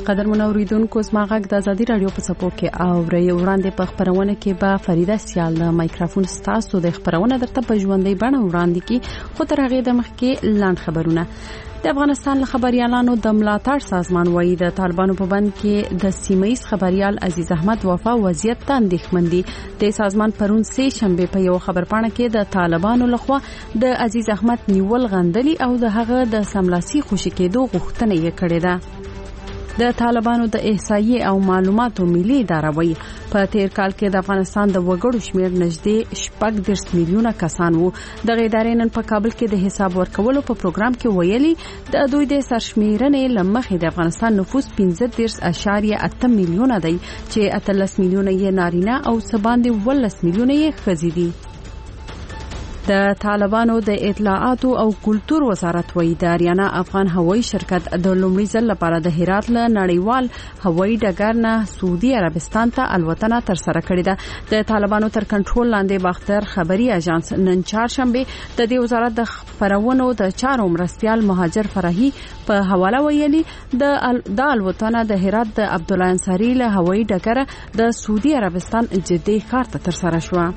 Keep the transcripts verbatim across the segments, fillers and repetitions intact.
قدر منوریدونکو زما غږ د ازادي رادیو په سپو کې اوري وړاندې په خبرونه کې به فریده سیال د مایکروفون ستاسو د خبرونه درته په ژوندۍ بڼه وړاندې کی خو تر هغه د مخ کې لاند خبرونه د افغانستان خبريالانو د ملاتړ سازمان وایي د طالبانو په بند کې د سیمایي خبريال عزیز احمد وفا وضعیت ته اندېښمن دي د سازمان پرون سه شنبه په یو خبرپاڼه کې د طالبانو لخوا د عزیز احمد نیول غندلي او د هغه د سملاسي خوشی کېدو غوښتنه یې کړې ده د طالبانو د احصایې او معلوماتو ملي اداره وایي په تیر کال کې د افغانستان د وګړو شمیر نږدې شپږ دېرش میلیونه کسان وو د ادارې نن په کابل کې د حساب ورکولو په پروګرام کې ویلي د دوی د سرشمیرنې لمخې د افغانستان نفوس پنځه دېرش اعشاریه اته میلیونه دی چې اتلس میلیونه یې نارینه او سباندې ولس میلیونه یې ښځې دي د طالبانو د اطلاعات او کلتور وزارت وایي د اریانا افغان هوایي شرکت د لومړي ځل لپاره د هرات له نړیوال هوایي ډګر نه سعودي عربستان ته الوتنه تر سره کړې ده د طالبانو تر کنټرول لاندې باختر خبري اژانس نن چهارشنبه د دې وزارت د خبرونو د چارو مرستيال مهاجر فرحي په حواله ویلي د د الوتنه د هرات د عبد الله انصاری له هوایي ډګر د سعودي عربستان جدي ښار ته تر سره شو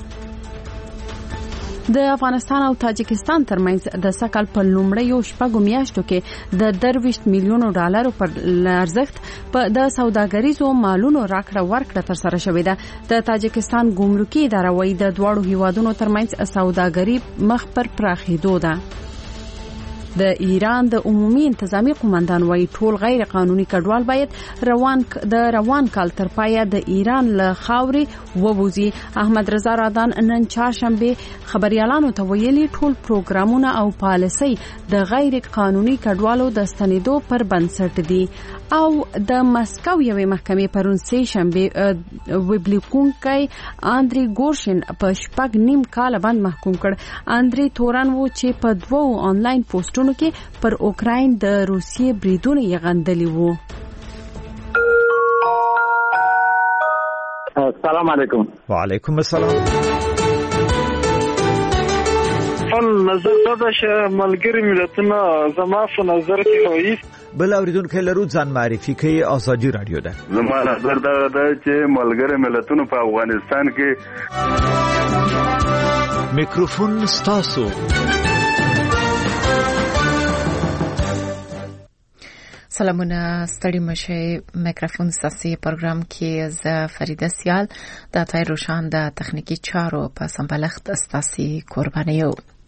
د افغانستان او تاجکستان ترمنځ د سکل په لومړیو شپږو میاشتو کې د درویشت میلیونو ډالرو پر ارزښت په د سوداګریزو مالونو راکړه ورکړه تر سره شوې ده د تاجکستان ګمرکي اداره وایي د دواړو هیوادونو ترمنځ سوداګري مخ پر پراخېدو ده د ایران د عمومي انتظامی قومندان وایي ټول غیر قانوني کډوال باید روان د روان کال تر پایه د ایران له خاورې ووځي احمد رضا رادان نن چهارشنبه خبريالانو ته ویلي ټول پروګرامونه او پالیسي د غیر قانوني کډوالو د ستنېدو پر بنسټ دي او د مسکو یوې محکمې پرون سه شنبه وبلیکونکای اندري ګورشن په شپږ نیم کال باندې محکوم کړ اندري توران وو چې په دوو آنلاین پوسټ کې پر اوکراین د روسیې بریدونه یې غندلي وو السلام علیکم وعلیکم السلام فن نظر دا چې ملګری ملتونه زما په نظر کې وایي بل اوریدونکو لرو ځان معرفي کوي ازادي رادیو ده زما نظر دا ده چې ملګری ملتونه په افغانستان کې میکروفون ستاسو سلامونه ستړي مشه میکروفون ساسي پروګرام کې ز فریده سیال د تای روشان د تخنیکی چارو په سمبلخت استاسي قربانیو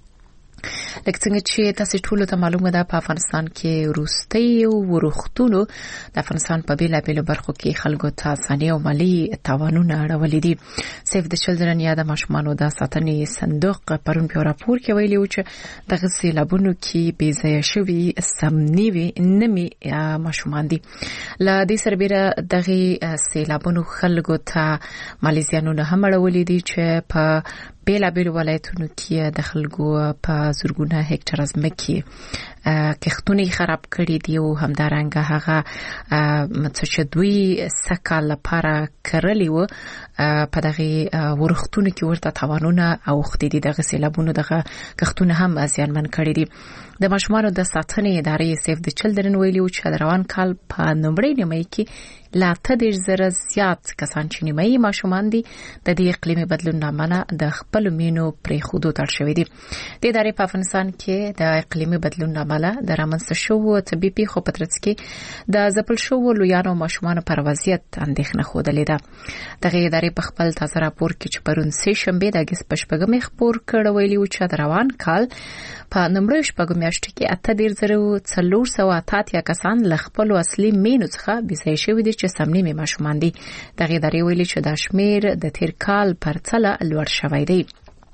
لکه څنګه چې تاسو ټول ته معلومه ده په افغانستان کې روستي او ورختونو د افغانستان په بیلا بیل برخو کې خلکو ته ځاني او مالی تاوانونه اړولې دي سیف د چلډرن یا د ماشومانو د ساتنې صندوق پرون په راپور کې ویلي و چې د غسیلابونو کې بې ځای شوی سمنیوي نمي ماشومان دي ل دې سربېره دغه سیلابونو خلکو ته مالیزیانو هم اړولې دي چې په بیلا بیل ولایتونو کې د خلکو په زرګونه هکټر ځمکې کښتونه خراب کړي دي او همدارنګه هغه چې دوی سکه لپاره کرلی و په دغه ورختونو کې ورته توانونه او خدي دغه سیلابونو دغه کښتونه هم ازیانمن کړي دي د ماشومانو د ساتنې ادارې سیف د چلډرن ویلي چې روان کال په نومبر نیمه کې لا تدیر زره زیات کسان چې نیمه ماشومان دي د دې اقلیمي بدلون نامه د خپل مینو پرې خودو تر شوې دي د ادارې په افغانستان کې د اقلیمي بدلون نامه د رامنځته شوو طبيبي خو پترڅ کې د ځپل شوو لویانو ماشومان پر وضعیت اندېښنه خوده لیده دغه ادارې په خپل تازه راپور کې چې پرون سه شنبه د اگست پښپګمې خبر کړه ویلي چې د روان کال په نمبر شپږم میاشت کې اته ډیر زره څلور سوه اتیا کسان ل خپل اصلي مینو څخه بيځای شوی دي چې سمنیمه ماشومان دي دغه ادارې ویلي چې د شمیر د تیر کال پرڅله لوړ شوی دی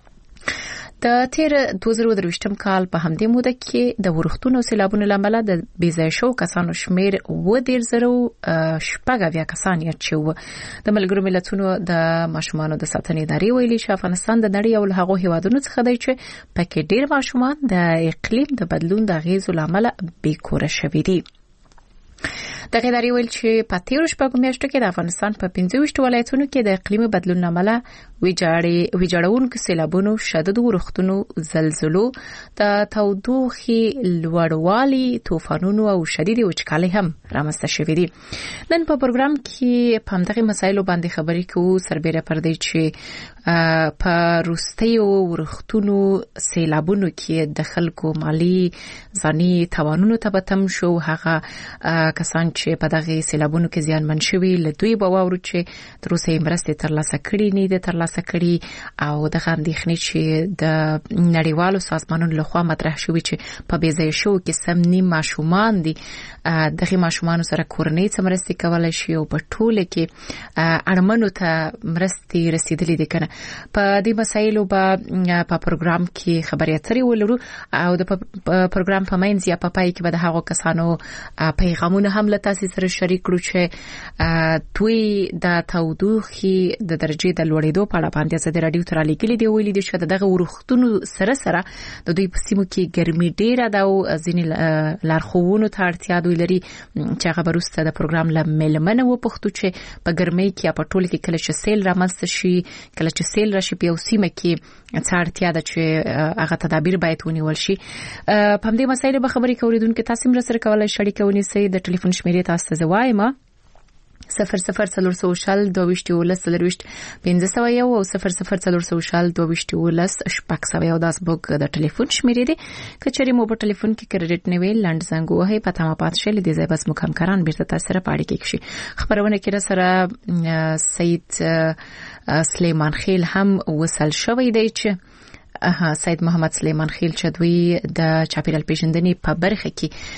د تیر دوه زره درویشتم کال په همدې موده کې د ورښتونو سیلابونو لامل د بيځای شو کسانو شمیر و ډیر زره شپږ اویا کسان یې چې د ملګرو ملتونو د ماشومانو د ساتنې ادارې ویلي چې افغانستان د نړۍ او هغه هیوادونو څخه دی چې پکې ډیر ماشومان د اقلیم د بدلون د غیزو لامل بیکوره شوي دي دغه ادارې ویل چې په تیر شپږو میاشتو کې د افغانستان په پنځه ویشت ولایتونو کې د اقلیمي بدلون لامل ویجاړې ویجاړونکو سیلابونو شدید ورښتونو زلزلو د تودوخې لوړوالي طوفانونو او شدید وچکالۍ هم رامنځته شوې دي. نن په پروګرام کې په همدغه مسایلو باندې خبرې کوو سربېره پر دې چې په روستیو ورښتونو سیلابونو کې د خلکو مالی ځاني توانونو ته تم شو. هغه کسان چې په دغه سیلابونو کې زیانمن شوي له دوی به واورو چې تر اوسه مرستې ترلاسه کړي نه دي ترلاسه کړي او د اندېښنې چې د نړیوالو سازمانونو لخوا مطرح شوی چې په بېځایه شو کې سم نیم ماشومان دي. دغه ماشومان سره کورنۍ څمرستي کولای شي او په ټوله کې اړمنو ته مرستې رسیدلې دي کنه. په دې مسایلو به په پروګرام کې خبرې اترې ولرو او د پروګرام په منځ یا په پای کې به د هغو کسانو پیغامونه هم له تاسو سره شریک کړو چې دوی د تودوخې د درجه د لوړېدو په اړه باندې زده رادیو تر لیکلي دی ویلي دي چې دغه ورښتونو سره سره د دوی په سیمو کې ګرمي ډیره ده او ځینې لارښوونو ته اړتیا دوی لري چې هغه وروسته د پروګرام له ملمنه وپوښتو چې په ګرمۍ کې په ټوله کې کله چې سیل رامنځته شي کله چې سیل راشي په یو سیمه کې څه اړتیا ده چې هغه تدابیر باید ونیول شي. په همدې مسایلو به خبرې کوریدونکو تاسو هم سره کولای شئ اړیکه ونیسئ. د ټلیفون شمیرې تاسو ته زوایم صفر صفر څلور سوه شل دوه ویشت یولس څلورویشت پنځه سوه یو او صفر صفر څلور سوه شل دوه ویشت یولس شپږ سوه یو دا زموږ د ټلیفون شمیرې دي. که چېرې مو په ټلیفون کې کریډټ نه وي لنډ زنګ ووهئ په تمه پاتې شئ. له دې ځایه بس موږ همکاران بیرته تاسو سره په اړیکه کې شي. خبرونه کې سره سید سلیمان خیل هم وصل شوی دی چې اها سید محمد سلیمان خیل چې دوی د چاپیریال پیژندنې په برخه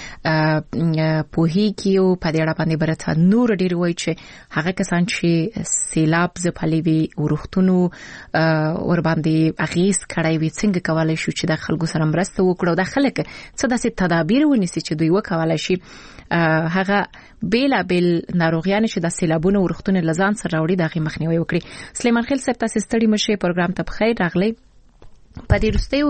کې پوهیږي او په دې اړه باندې برته نور ډیر وایي چې هغه کسان چې سیلاب ځپلي وي ورښتونو ور باندې اغیز کړی وي څنګه کولای شو چې د خلکو سره مرسته وکړو. د خلک څه داسې تدابیر ونیسي چې دوی وکولای شي هغه بیلا بیل ناروغیان چې د سیلابونو ورښتونو لزان سره راوړي دغه مخنیوي وکړي. سلیمان خیل صاحب تاسو ستړي مشه پروګرام ته بخیر راغلی. په دې وروستیو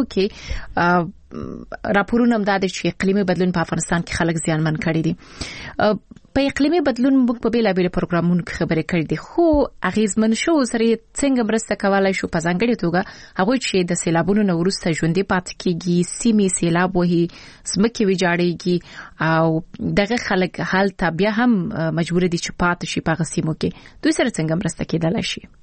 کې راپورونه هم دا دي چې اقلیمي بدلون په افغانستان کې خلک زیانمن کړي دي. په اقلیمي بدلون موږ په بیلا بیل پروګرامونو کې خبرې کړې دي خو اغیزمن شو سره څنګه مرسته کولای شو په ځانګړي توګه هغه چې د سیلابونو نه وروسته ژوندۍ پاتې کیږي سیمې سیلاب وهي ځمکې ویجاړېږي او دغه خلک حالت بیا هم مجبور دي چې پاتې شي په سیمو کې. دوی سره څنګه مرسته کېدلای شي؟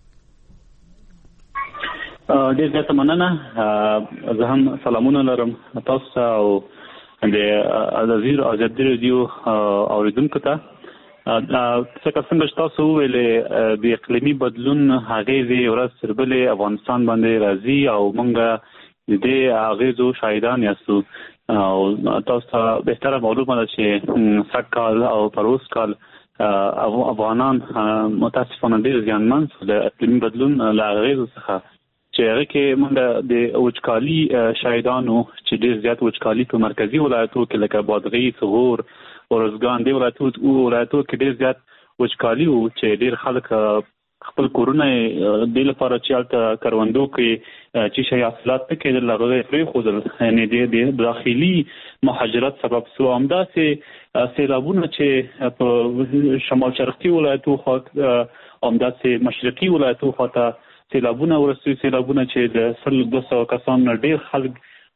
ډېر زیاته مننه. زه هم سلامونه لرم تاسو ته او د ازادي ازادي رادیو اوریدونکو ته. څنګه څنګه تاسو ویلې د اقلیمي بدلون هغې ورځ تر بلې افغانستان باندې راځي او موږ د دې اغېزو شاهدان یاستو او تاسو ته بهتره معلومه ده چې سږ کال او پر اوس کال افغانان متاسفانه ډېر زیانمن شول د اقلیمي بدلون له اغېزو څخه چې هغه کې موږ د وچکالي شاهدانو چې ډېر زیات وچکالي په مرکزي ولایتو کې لکه بادغیس غور ارزګان دی ولایتو ولایتو کې ډېر زیات وچکالي وو چې ډېر خلک خپل کورونه د لپاره چې الته کروندو کې چې شي حاصلات کې د لغوي پرې خودل یعنی د داخلي مهاجرت سبب سو همداسې سیلابونه چې په شمال شرقي ولایتو خو همداسې مشرقي ولایتو خواته سیلابونه ورسوي سیلابونه چې د سل دوه سوه کسانو ډېر خلک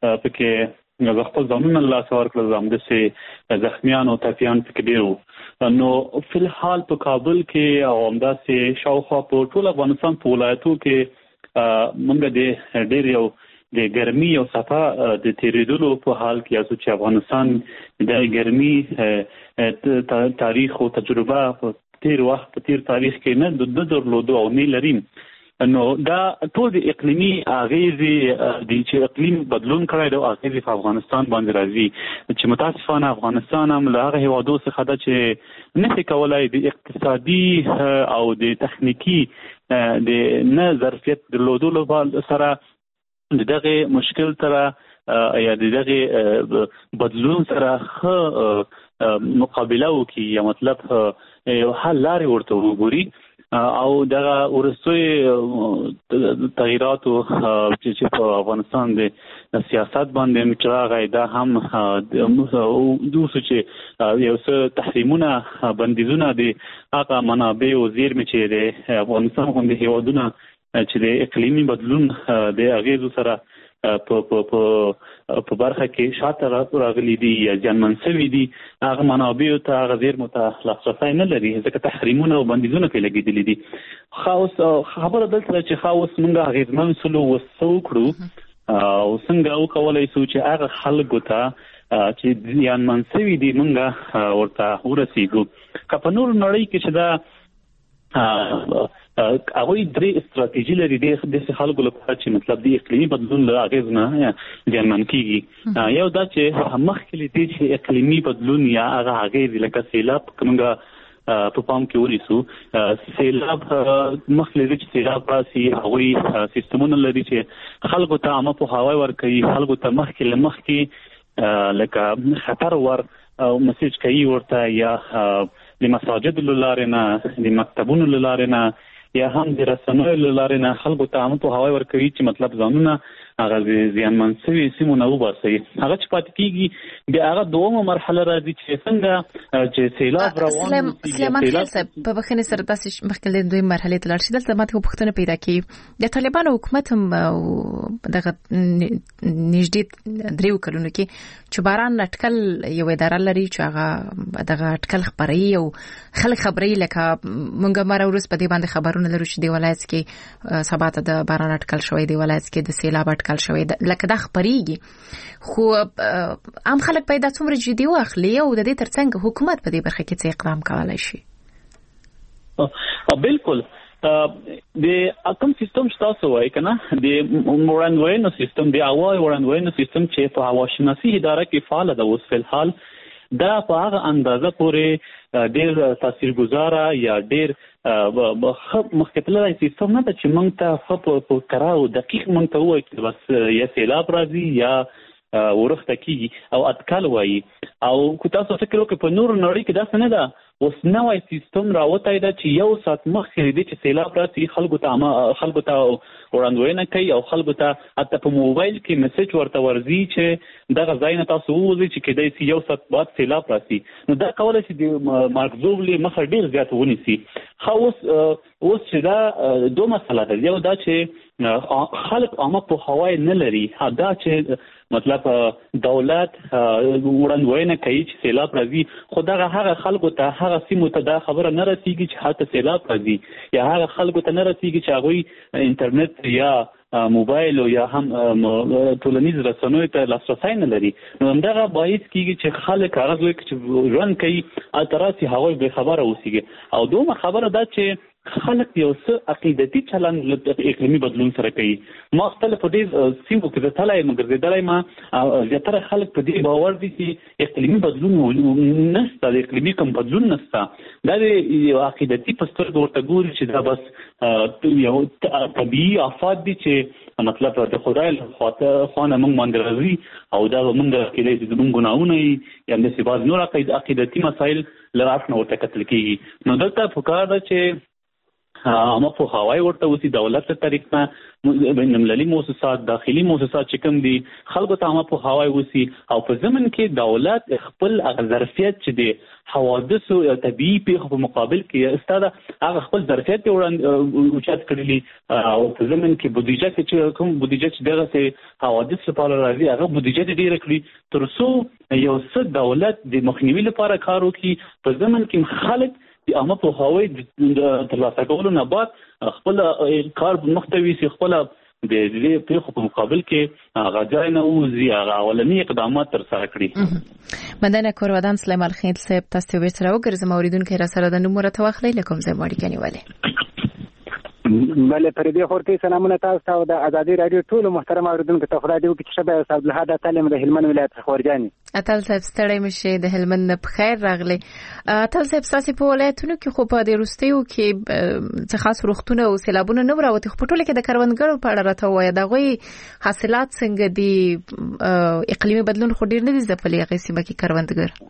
پکې خپل ځانونه له لاسه ورکړل همداسې زخمیان او ټپیان پکې ډېر وو. نو فلحال په کابل کې او همداسې شاوخوا په ټول افغانستان په ولایتو کې موږ د ډېر یو د ګرمي او صفا د تیریدلو په حال کې یاسو چې افغانستان د ګرمي تاریخ او تجربه په تیر وخت په تیر تاریخ کې نه د درلودو او نه لري. نو دا ټول د اقلیمي اغیزې د چې اقلیم بدلون کړی دی اغیزې په افغانستان باندې راځي چې متاسفانه افغانستان هم له هغه هیوادو څخه ده چې نشي کولای د اقتصادي او د تخنیکي د نه ظرفیت درلودلو سره دغه مشکل سره یا دغه بدلون سره ښه مقابله وکړي یا مطلب یو حل لارې ورته وګوري او دغه ورستوي تغیرات چې په افغانستان د سیاست باندې مچراغی دا هم دوسه چې یو څه تحریمونه بندیزونه دي هغه منابع او زیرمې چې د افغانستان باندې هیوادونه چې د اقلیمي بدلون د اغیزو سره په په په برخه کې شاته راغلي دي یا ځانمن شوي دي هغه منابع ته هغه غیر متلاسفه نه لري ځکه تحریمونه او بندیزونه په لګیدلي دي خاص خبره دلته چې خاص موږ غیرمن سلو وسو کړو او څنګه او کولای شو چې هغه خلکو ته چې ځانمن شوي دي موږ ورته ورسیږو که په نور نړۍ کې چې دا هغه درې استراتیژي لري د خلکو لپاره چې مطلب د اقلیمي بدلون له اغیز نه ځانمن کیږي یو دا چې مخکې لدی چې اقلیمي بدلون یا هغه اغیز لکه سیلاب کومه په پام کې ونیسو سیلاب مخکې لدی چې سیلاب راسي هغه سیستمونه لري چې خلکو ته عامه په هوا ورکوي خلکو ته مخکې لمخکې لکه خطر ور او مسیج کوي ورته یا د مساجد لاره نه د مکتبونو لاره نه یا هم د رسنیو لاره نه خلکو ته هم په هوا ورکوي چې مطلب ځانونه هغه ځانمن شوي سیمونه وباسي هغه چې پاتې کیږي د هغه دومره مرحله راځي چې څنګه چې سیلاب روان سلیمان خیل صاحب په بخښنې سره تاسو مخکې د دوی مرحله ته لاړ شئ دلته ماته پوښتنه پیدا کړي د طالبانو حکومت هم دغه نږدې دریو کلونو کې چې باران اټکل یو اداره لري چې هغه دغه اټکل خبري او خلک خبري لکه مونږه مر ورس په دې باندې خبرونه لرو چې دی ولایت کې سبا ته د باران اټکل شوی دی ولایت کې د سیلاب کال شوی لکه دا خبريږي خو عام خلک پیدا څومره جدي واخلي او د دې ترڅنګ حکومت په دې برخه کې څه اقدام کولای شي او بالکل د کوم سیستم تاسو وایي کنه د وړاندوینې سیستم د اواز وړاندوینې سیستم چې په هواشناسي اداره کې فعال ده اوس په حال دا په هغه اندازه پورې ډېر تاثیرګذار یا ډېر مخکتلای سیستم نه چې موږ ته خپ په کراو دقیق موږ ته وایي چې بس یا سیلاب راځي یا ورخته کیږي او اټکل وایي او کو تاسو فکر وکړئ په نور نړۍ کې دا څه نه ده اوس نوې سیستم راوتی دا چې یو سات مخکې د چې سیلاب راځي خلکو ته خلکو ته وړاندوینه کوي او خلکو ته حتی په موبایل کې میسج ورته ورځي چې دغه ځای نه تاسو ووځئ چې کېدای شي یو سات بعد سیلاب راشي نو دا کولای شي د مارک زوبلې مخه ډیر زیات ونیسي خو اوس اوس چې دا دوه مسله ده یو دا چې خلک عامه په هوای نه لري دا چې مطلب دولت وړاندوینه کوي چې سیلاب راځي خو دغه هغه خلکو ته هغه سیمو ته دا خبره نه رسیږي چې حتی سیلاب راځي یا هغه خلکو ته نه رسیږي چې هغوی انټرنیټ یا موبایل او یا هم ټولنیز رسنیو ته لاسرسی نه لري نو همدغه باعث کیږي چې خلک هغه ځای چې ژوند کوي التراسی هغوی به خبره اوسېږي او دومره خبره ده چې خلک یو څه عقیدتي چلند له اقلیمي بدلون سره کوي ما خپل په دې سیمو کې د تلای مګرځېدلای ما زیاتره خلک په دې باور دي چې اقلیمي بدلون نشته د اقلیمي کوم بدلون نشته دا یو عقیدتي پستر ورته ګوري چې دا بس یو طبيعي آفات دي چې مطلب د خدای له خواته خانه موږ باندې راځي او دا موږ کېدای چې موږ ګناونه یا د سباز نور عقیدتي مسایل لرافنه ورته کتل کیږي نو دلته فکر ده چې اما په هواي ورته وسی دولت ته طریق نه بین المللي مؤسسات داخلي مؤسسات چې کوم دي خلکو ته اما په هواي وسی او په زمن کې دولت خپل ظرفیت چې دي حوادث او طبيعي پیښو په مقابل کې استاده هغه خپل ظرفیت وړاندې اوچت کړلی او په زمن کې بودیجه چې کوم بودیجه چې دغه سه حوادث لپاره راځي هغه بودیجه ډیره کړی تر څو یو څه دولت د مخنیوي لپاره کار وکړي په زمن کې خلک د عامه په هوای د ترلاسه کولو نه بعد خپل کار محتوي سي خپل د دې په مقابل کې غاځای نه وزي هغه اولنی اقدامات تر سره کړی مندنه کورودان سلیمان خیل صاحب تاسو به سره وګرځم اوریدونکو را سره د نمبر توخلې لکم زه ماړی کني والے بله پر دې خورتي سلامونه تاسو ته د ازادي رادیو ټول محترم اوریدونکو ته خدای دې وکړي چې شبه صاحب له هدا تعلیم د هلمند ولایت خورجاني اتل صاحب ستړی مشه د هلمند په خیر راغلی اتل صاحب تاسو په ولایتونو کې خو په دې روستیو کې څه خاص روختونه او سیلابونه نه وراوته په ټوله کې د کروندګرو په اړه راته وایي دا غوي حاصلات څنګه دي اقلیمي بدلون خو ډیر نه دي ځپلې هغه سیمه کې کروندګر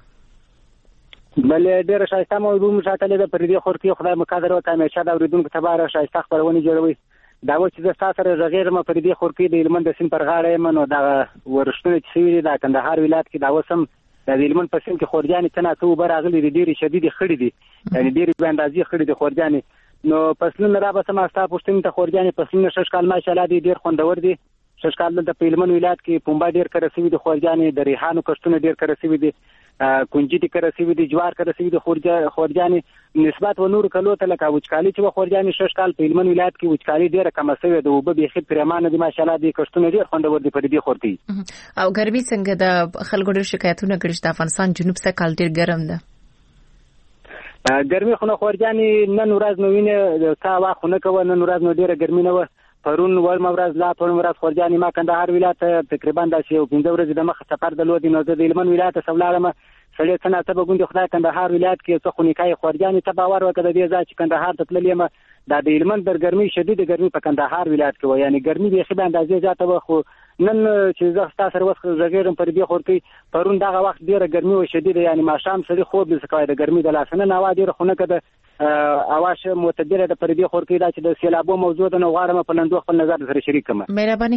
بله ډېر شایسته موضوع مشاتله د پردي خورتي خدای مقدر او تماشا د اوریدونکو تباره شایسته خبرونه جوړوي دا و چې د ساسره رغیر م پردي خورتي د هلمند سیم پر غاړه منو دا ورشتونه چې د کندهار ولایت کې دا وسم د هلمند په سیم کې خورجاني تنه تو براغلي ډېری شدید خړې دي یعنی ډېری باندې خړې دي خورجاني نو فصلونه را به سم استا پښتون ته خورجانې فصلونه شش کال ماشاءالله دي ډیر خوندور دي. شش کال د پیلمن ولایت کې پومبا ډیر کرسوي دي خورجانې، د ریحانو کښتونه ډیر کرسوي دي، کنجي دي کرسوي دي، جوار کرسوي دي خورجانې نسبت و نور کلو ته لکه وچکالي چې خورجانې شش کال پیلمن ولایت کې وچکالي ډیره کم شوې ده او به بيخي پرمانه دي ماشاءالله دي کښتونه ډیر خوندور دي پر دې خورتي. او ګرمي څنګه د خلکو ډیر شکایتونه کړي چې د افغانستان جنوب څخه کال ډیر ګرم ده؟ ګرمي خو نه خورجانې نن ورځ نو وینه تا واخو نه کوه، نن ورځ نو ډیره ګرمي نه و. پرون ورم ورځ لا پرون ورځ خورجانې ما کندهار ولایت تقریبا داسې یو پنځه ورځې د مخه سفر درلود، نو زه د هلمند ولایت څخه ولاړم. سړی څه ناڅه ګوندې خدای کندهار ولایت کې څه خونیکای خورجانې ته باور وکړه د دې ځای چې کندهار ته تللی یم دا د هلمند در ګرمي شدید ګرمي په کندهار ولایت کې و، یعنی ګرمي بیخي به اندازې زیاته وه. خو نن چې زه ستا سره وس غږېږم پر دې خورتۍ پرون دغه وخت ډېره ګرمي و شدیده، یعنی ماښام سړي خوب نشي کولی د ګرمي د لاسه. نن هوا ډېره خنکه ده، هوا ښه معتدله ده پر دې خورتۍ. دا چې د سیلابو موضوع ده نو غواړم په لنډو خپل نظر سره شریک کړم. مهرباني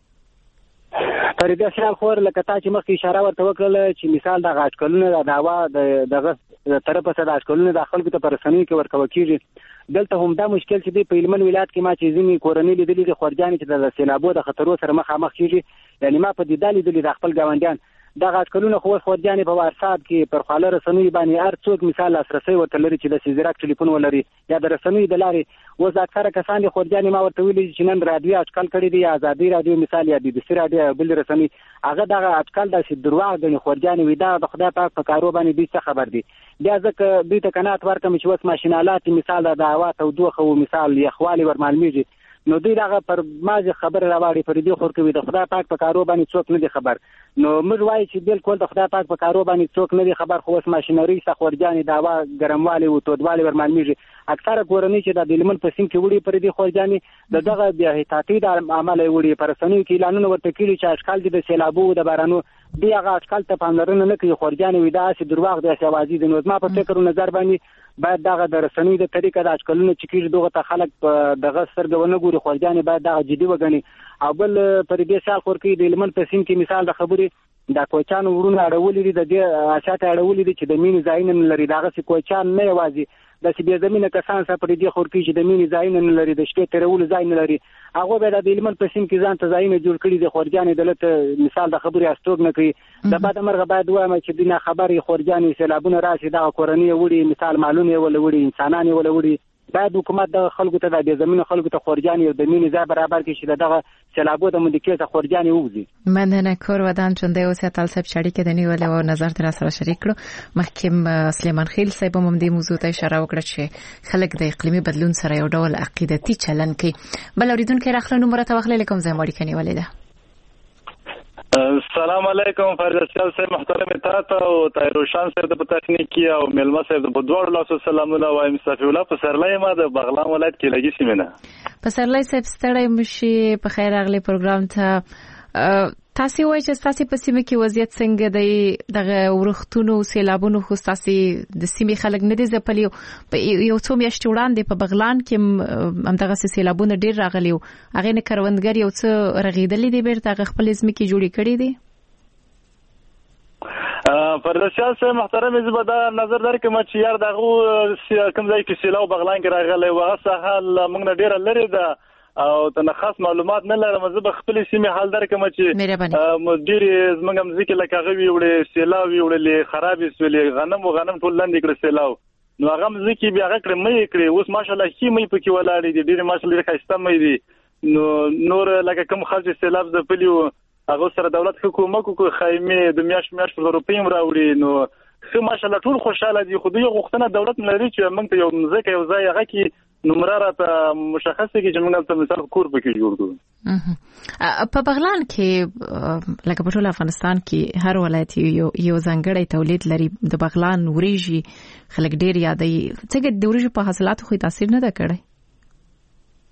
پر دې خیال خور لکه تا چې مخکې اشاره ورته وکړله چې مثال دغه اټکلونه د هوا دغه طرفه څخه د اټکلونه د خلکو ته په رسنیو کې ورکول کېږي. دلته هم دا مشکل چې دی په هلمند ولایت کې ما چې ځینې کورنۍ لیدلې دي خورجانې چې د سیلابو د خطرو سره مخامخ کېږي، یعنی ما په دې دا لیدلې د خپل ګاونډیان دغه اټکلونه خو خورجانې په واتساپ کې پر خواله رسنیو باندې هر څوک مثال لاسرسی ورته لري چې د سیزراک ټلیفون ولري یا د رسنیو د لارې. اوس اکثره کسان دي خورجانې ما ورته ویلي چې نن رادیو اټکل کړی دی یا ازادي رادیو مثال یا بي بي سي رادیو بل رسنۍ هغه دغه اټکل داسې درواغ ګڼي خورجانې وي. دا د خدای پاک په کارو باندې دوی څه خبر دي. بیا ځکه دوی ته قناعت ورکړم چې اوس ماشینالات مثال د هوا تودوخه او مثال یخوالي ورمعلومیږي، نو دوی دغه پر مازه خبر راوړي پر دې خور کوي د خدای پاک په کارو باندې څوک نه دي خبر. نو موږ وایي چې بالکل د خدای پاک په کارو باندې څوک نه دي خبر، خو اوس ماشینري څخه خورجانې د هوا ګرموالي او تودوالي ورمعلومیږي. اکثره کورنۍ چې د هلمند په سیند کې وړي پر دې خورجانې د دغه بې احتیاطي د عمله وړي په رسنیو کې اعلانونه ورته کړي چې اشکال دي د سیلابو د بارانو دی هغه اشکال ته پاملرنه نه کوي خورجانې وي. دا چې درواغ دی چې اوازې دي. نو زما په فکر او نظر باندې باید دغه د رسنیو د طریقه د اټکلونه چې کېږي دغه ته خلک دغه سترګې ونه ګوري، خورجانې باید دغه جدي وګڼي. او بل پر دې سال خور کوي د هلمند په سیند کې مثال د خبرې د کوچانو وروڼه اړولي دي، د دې اشاته اړولي دي چې د مینې ځایونه نه لري. دغسې کوچان نه یوازې داسې بې زمینه کسان سره پر دې خور کوي چې د مینې ځایونه نه لري، د شپې تېرولو ځای نه لري. هغوی به د هلمند په سیند کې ځان ته ځایونه جوړ کړي دي. خورجانې دلته مثال د خبرې استوګ نه کوي. د بده مرغه باید ووایم چې دوی ناخبرې خورجانې سیلابونه راشي دغه کورنۍ وړي مثال مالونه یې وله وړي انسانان یې وله وړي. باید حکومت دغه خلکو ته د بې زمینه خلکو ته خورجانې او د مینې ځای برابر کړي چې دغه سیلابو د مدیکې څخه خورجانې ووځي. مننه کور ودان چونده اوسه تلسب شړی کې د نیولې او نظر تر سره شریک کړو. محکم سلیمان خیل صاحب هم دې موضوع ته اشاره وکړه چې خلک د اقلیمي بدلون سره یو ډول عقیدتي چلن کوي. بل اوریدونکو راخله نمبر ته واخلې کوم ځای مړی کني ولې ده. السلام علیکم فردسیال صاحب محترم تاته او تایروشان صاحب د تکنیکی او ملما صاحب د بدوړ لاسو سلامونه وایم. صافي الله په سرلای ما د بغلان ولایت کې لګی سیمه په سرلای صاحب ستړی مشي په خیر اغلی پروګرام ته تاسو وایي چې تاسو په سیمه کې وضعیت څنګه دی؟ دغه ورختونو سیلابونو خو تاسو د سیمې خلک نه دي ځپلي. یو څو میاشتې وړاندې په بغلان کې هم دغه سیلابونه ډیر راغلي او هغه نه کروندګر یو څه رغیدلې دي بیرته هغه خپل ځمکې جوړې کړې دي. فردسیال صاحب محترم زبدا نظر درکم چې یار دغه کوم ځای کې سیلاب بغلان کې راغلی و هغه سهال موږ نه ډیر لري ده او ته خاص معلومات نه لرم. زه به خپل سیمه حال درکم چې مدیر زمونږ مزيک لکه غوي وړي سیلاب وړي خرابې سولې غنم او غنم ټول لاندې کړ سیلاب. نو هغه مزيک بیا هغه کړ مې کړې اوس ماشالله هی مې پکې ولاړې دي ډېر ماشالله خسته مې دي. نو نور لکه کوم خرج سیلاب د پلیو هغه سره دولت حکومت کو خیمه د میاش میاش په روپیم راوړي. نو خو ماشالله ټول خوشاله دي. خو دوی غوښتنه دولت لري چې موږ ته یو مزيک یو ځای هغه کې نمبر راته مشخصه کې چې موږ ته مثال کور پکې جوړ کړو. په بغلان کې لکه په ټول افغانستان کې هر ولایت یو یو ځانګړی تولید لري. د بغلان وریجې خلک ډیر یادوي. څنګه د وریجو په حاصلاتو خو تاثیر نه ده کړی؟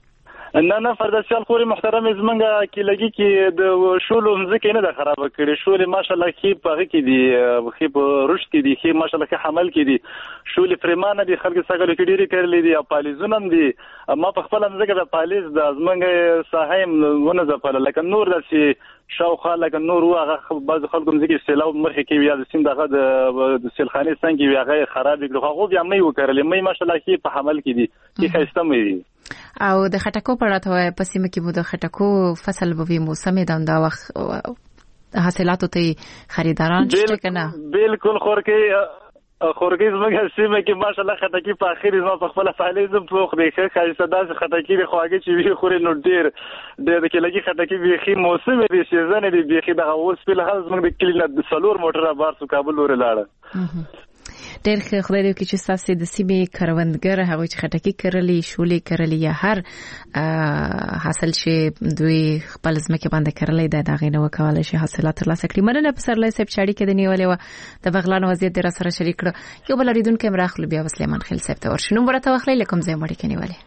نه نه فرداسیال خوري محترم زمنګ کې لګي کې د شولو مزکه نه ده خراب کړي شولې ماشالله کې پغه کې دي خې په رشد کې دي خې ماشالله کې حمل کې دي شولې فرمانه دي خلک ساګل کې ډېری کړلې دي او پالیزونم دي ما په خپل مزکه د پالیز د زمنګ ساحم ونه ځپل لکه نور د شي شاوخه لکه نور هغه بعض خلکو مزکه سیلاو مرخه کې یا د سیم دغه د سیلخانه څنګه هغه خراب کړو هغه بیا مې وکړلې مې ماشالله کې په حمل کې دي کې خسته مې او د خټکو په اړه په سیمه کې مو د خټکو فصل به موسم د دا وخت حاصلاتو ته خریداران شته کنه بالکل خورکې خورکې زموږ سیمه کې ماشالله خټکی په اخر زما په خپل فعالیزم پوخ دی ښه خاصه داس خټکی د خواږه چې وی خوري نو ډیر ډیر کې لګي خټکی بيخي موسم دی سیزن دی بيخي د اوس په لحاظ زموږ د کلی نه سلور موټر بار سو کابل ور لاړه ډېر ښه خدای دې وکړي چې تاسو د سیمې کروندګر هغه چې خټکی کرلې شولې کرلې یا هر حاصل شي دوی خپل ځمکه باندې کرلې د دغه نو کولای شي حاصلات ترلاسه کړي مننه په سرلې سپ چاړي کې د نیولې و د بغلان وضعیت در سره شریک کړ یو بل ریدون کې مراخل بیا سليمان خیل سپ ته ورشنو مرته وخلې لکم زې مړی کې نیولې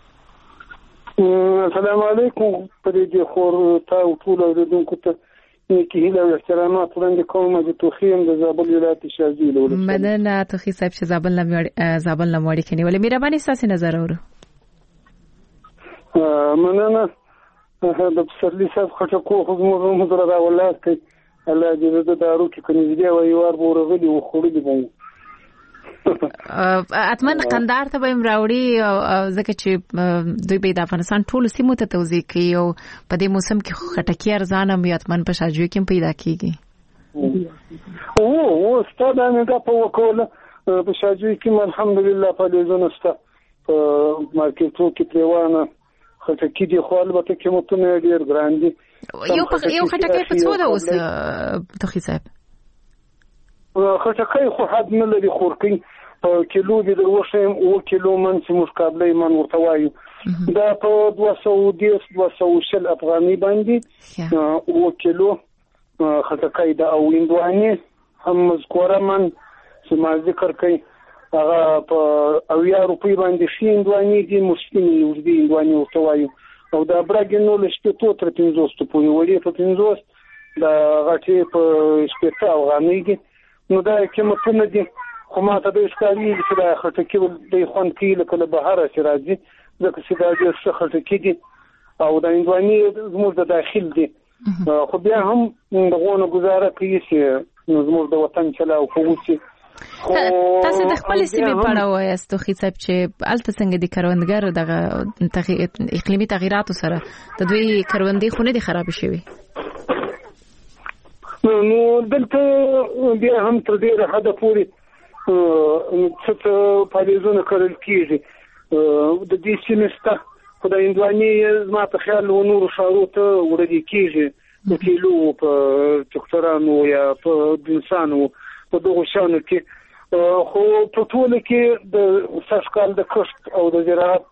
السلام علیکم په دې خور ته ټول ریدونکو ته کې هیله او احترامات وړاندې کوم د توخیم د زابل ولایت شازیل ولسوالۍ مننه توخی صاحب چې زابل لمړ زابل لمړ کې نیولې مهرباني تاسو نظر اورو مننه د پسرلی صاحب خټکو خو موږ موږ را ولات کې الله دې د دارو کې کنيزګي او یوار بورغلي او خوري بو اتمن قندار ته به مراوړي ځکه چې دوی به د افغانستان ټول سیمو ته توزیع کوي او په دې موسم کې خټکی ارزانه مې اتمن په شاجوي کې پیدا کیږي او او ستاسو نه دا په وکوله په شاجوي کې الحمدلله په دې زونه ست په مارکیټو کې پریوانه خټکی دی خو البته کې متونه ډیر ګران دي یو یو خټکی په څو ده اوس توخی صاحب خټکی خو حد نه لري خورکې په کیلو دی د وښیم او کیلو من چې مشکابلې من ورته وایو دا په دوه سوه دیرش دوه سوه شل افغاني باندې او کیلو خټکی د او اندواني هم مذکوره من چې ما ذکر کوي هغه په اویا روپۍ باندې شي اندواني دي مشکینی وردي اندواني ورته وایو او دا برګینو لشته تو تر پنځوس ته پوي وړي په پنځوس دا غټي په شپږ افغاني دي نو دا قیمتونه دي خو ما ته د ښکاري چې دا خټکی د خوند کې لکه بهر چې راځي ځکه چې دا د څه خټکی دي او د اندواني زموږ د داخل دي خو بیا هم دغه گزاره کوي چې زموږ د وطن چلاو کوي تاسو د خپل سیمې په اړه وایاست خو خیڅب چې الته څنګه د کروندګرو د اقلیمي تغیراتو سره د دوی کروندې خونه دي خراب شوي نو دلته بیا هم تر ډیره حد پورې څه پالیزونه کړل کیږي د دې سیمسته خدای اندواني ما په خیال و نور شارو ته وړي کیږي د کیلو په ټکټرانو یا په انسانو په دغه شانو کې خو په ټول کې د ساسکال د کښت او د زراعت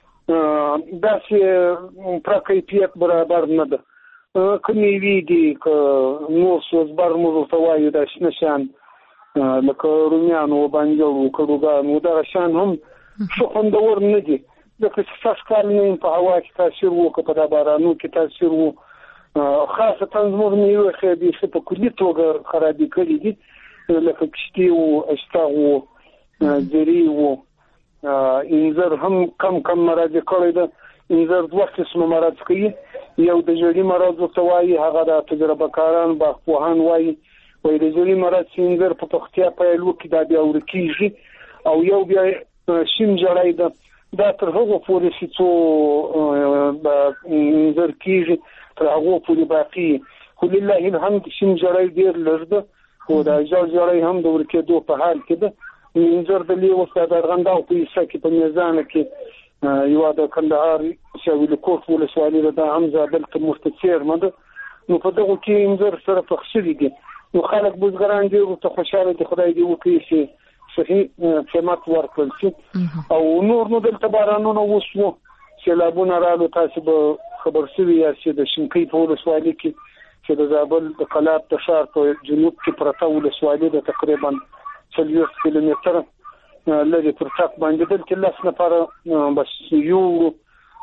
داسې پراکیفیت برابر نه ده کومې وی دي ک نو څه بار مو توایو د شنشان لکه رومیانو باندې کډوګانو دا شان هم شو خوندور نه دي د څه کال نه په هوا کې تاثیر وکړ په بارانو کې تاثیر وو خاصه زموږ نیو خېدي چې په کلی توګه خرابې کړې دي لکه کشتي او اشتاغو زری وو انذر هم کم کم مراد کړی ده انذر دوه قسمه مراد کوي یو د جوړی مراد وتوایي هغه د تجربه کاران باغپوهان وایي وایي د جوړی مراد سینګر په پختیا په لو کې د بیا ورکیږي او یو بیا شیم جړای ده دا تر هغه پورې چې څو انذر کیږي تر هغه پورې باقي خو لله الحمد شیم جړای ډیر لږ خو دا جړای هم د ورکېدو په حال کې ده انذر د لیو څخه درغنداو په سکه په میزان کې یو د کندهار شاویل کوټ ولسوالۍ د حمزه بلته مستثیر مده نو په دغه کې انذر سره پخښلي دي نو خلک بوزګران دي او ته خوشاله دي خدای دې وکړي چې صحیح قیمت ورکړل شي او نور نو دلته بارانونه وسو سیلابونه رالو تاسو به خبر شوي یا چې د شینکۍ په ولسوالۍ کې چې د زابل د قلات د ښار په جنوب کې پرته ولسوالۍ د تقریبا څلوېښت کیلومتره لږه تر ټاک باندې دلته لاس نه پاره بس یو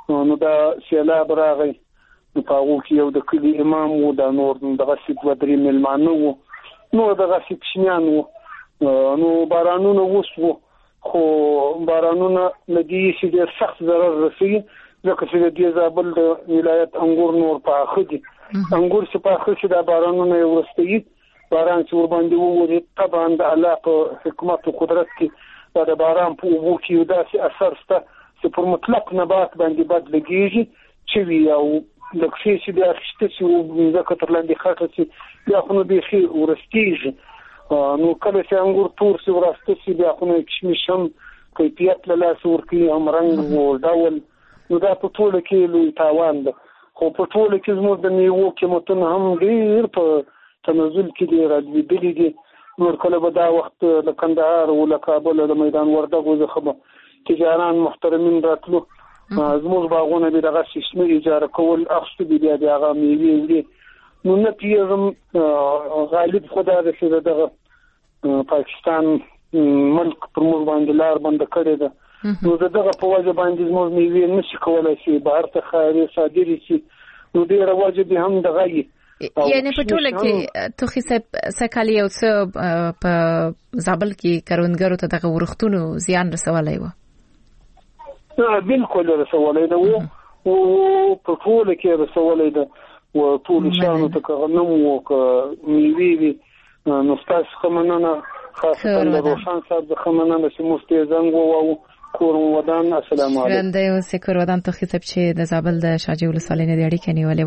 نو دا سیلاب راغی نو په هغو کې یو د کلي امام و دا نور دغسې دوه درې مېلمانه وو نور دغسې کوچنیان وو نو بارانونه وسو خو بارانونه له دې چې ډېر سخت ضرر رسوي ځکه چې د دې زابل د ولایت انګور نور پاخه دي انګور چې پاخه شي دا بارانونه یې وروستوي باران چې ورباندې ووري طبعا د الله په حکمت او قدرت کې دا د باران په اوبو کې یو داسې اثر شته چې پر مطلق نبات باندې بد لګېږي چې وي او لږ شی چې بیا اخیسته شي ځکه تر لاندې خټه شي بیا خو نو بیخي ورستېږي نو کله چې انګور تور شي ورسته شي بیا خو نو کشمش هم کیفیت له لاسه ورکوي هم رنګ او ډول نو دا په ټوله کې لوی تاوان ده خو په ټوله کې زموږ د میوو قیمتونه هم ډېر په تنزل کې دي راځېدلي دي نور کله به دا وخت له کندهار او له کابل د میدان وردګو څخه به تجاران محترمین راتلو زموږ باغونه به دغه سیستم اجاره کول اخستو دي بیا د هغه میوې وړي نو نه پیږم غالب خدا د چې دغه پاکستان ملک پر موږ باندې لار بند کړی ده نو دغه په وجه باندې زموږ میوې نشي کولای شي بهر ته خاري صادري شي نو ډېره وجه به هم دغه یعنی په ټوله کې توخي سکالي او څه په زابل کې کروندګرو ته دغه ورختونو زیان رسولای و نه بالکل رسولای ده او په ټوله کې رسولای ده او ټول شانو ته غنم او میوې نو تاسو خمننه خاصه د روشن صاحب د خمننه چې مفتي زنګ او کورم ودان السلام علیکم رنده او سکور ودان توخي صاحب چې د زابل د شاجي ولسوالۍ نه اړیکې نیولې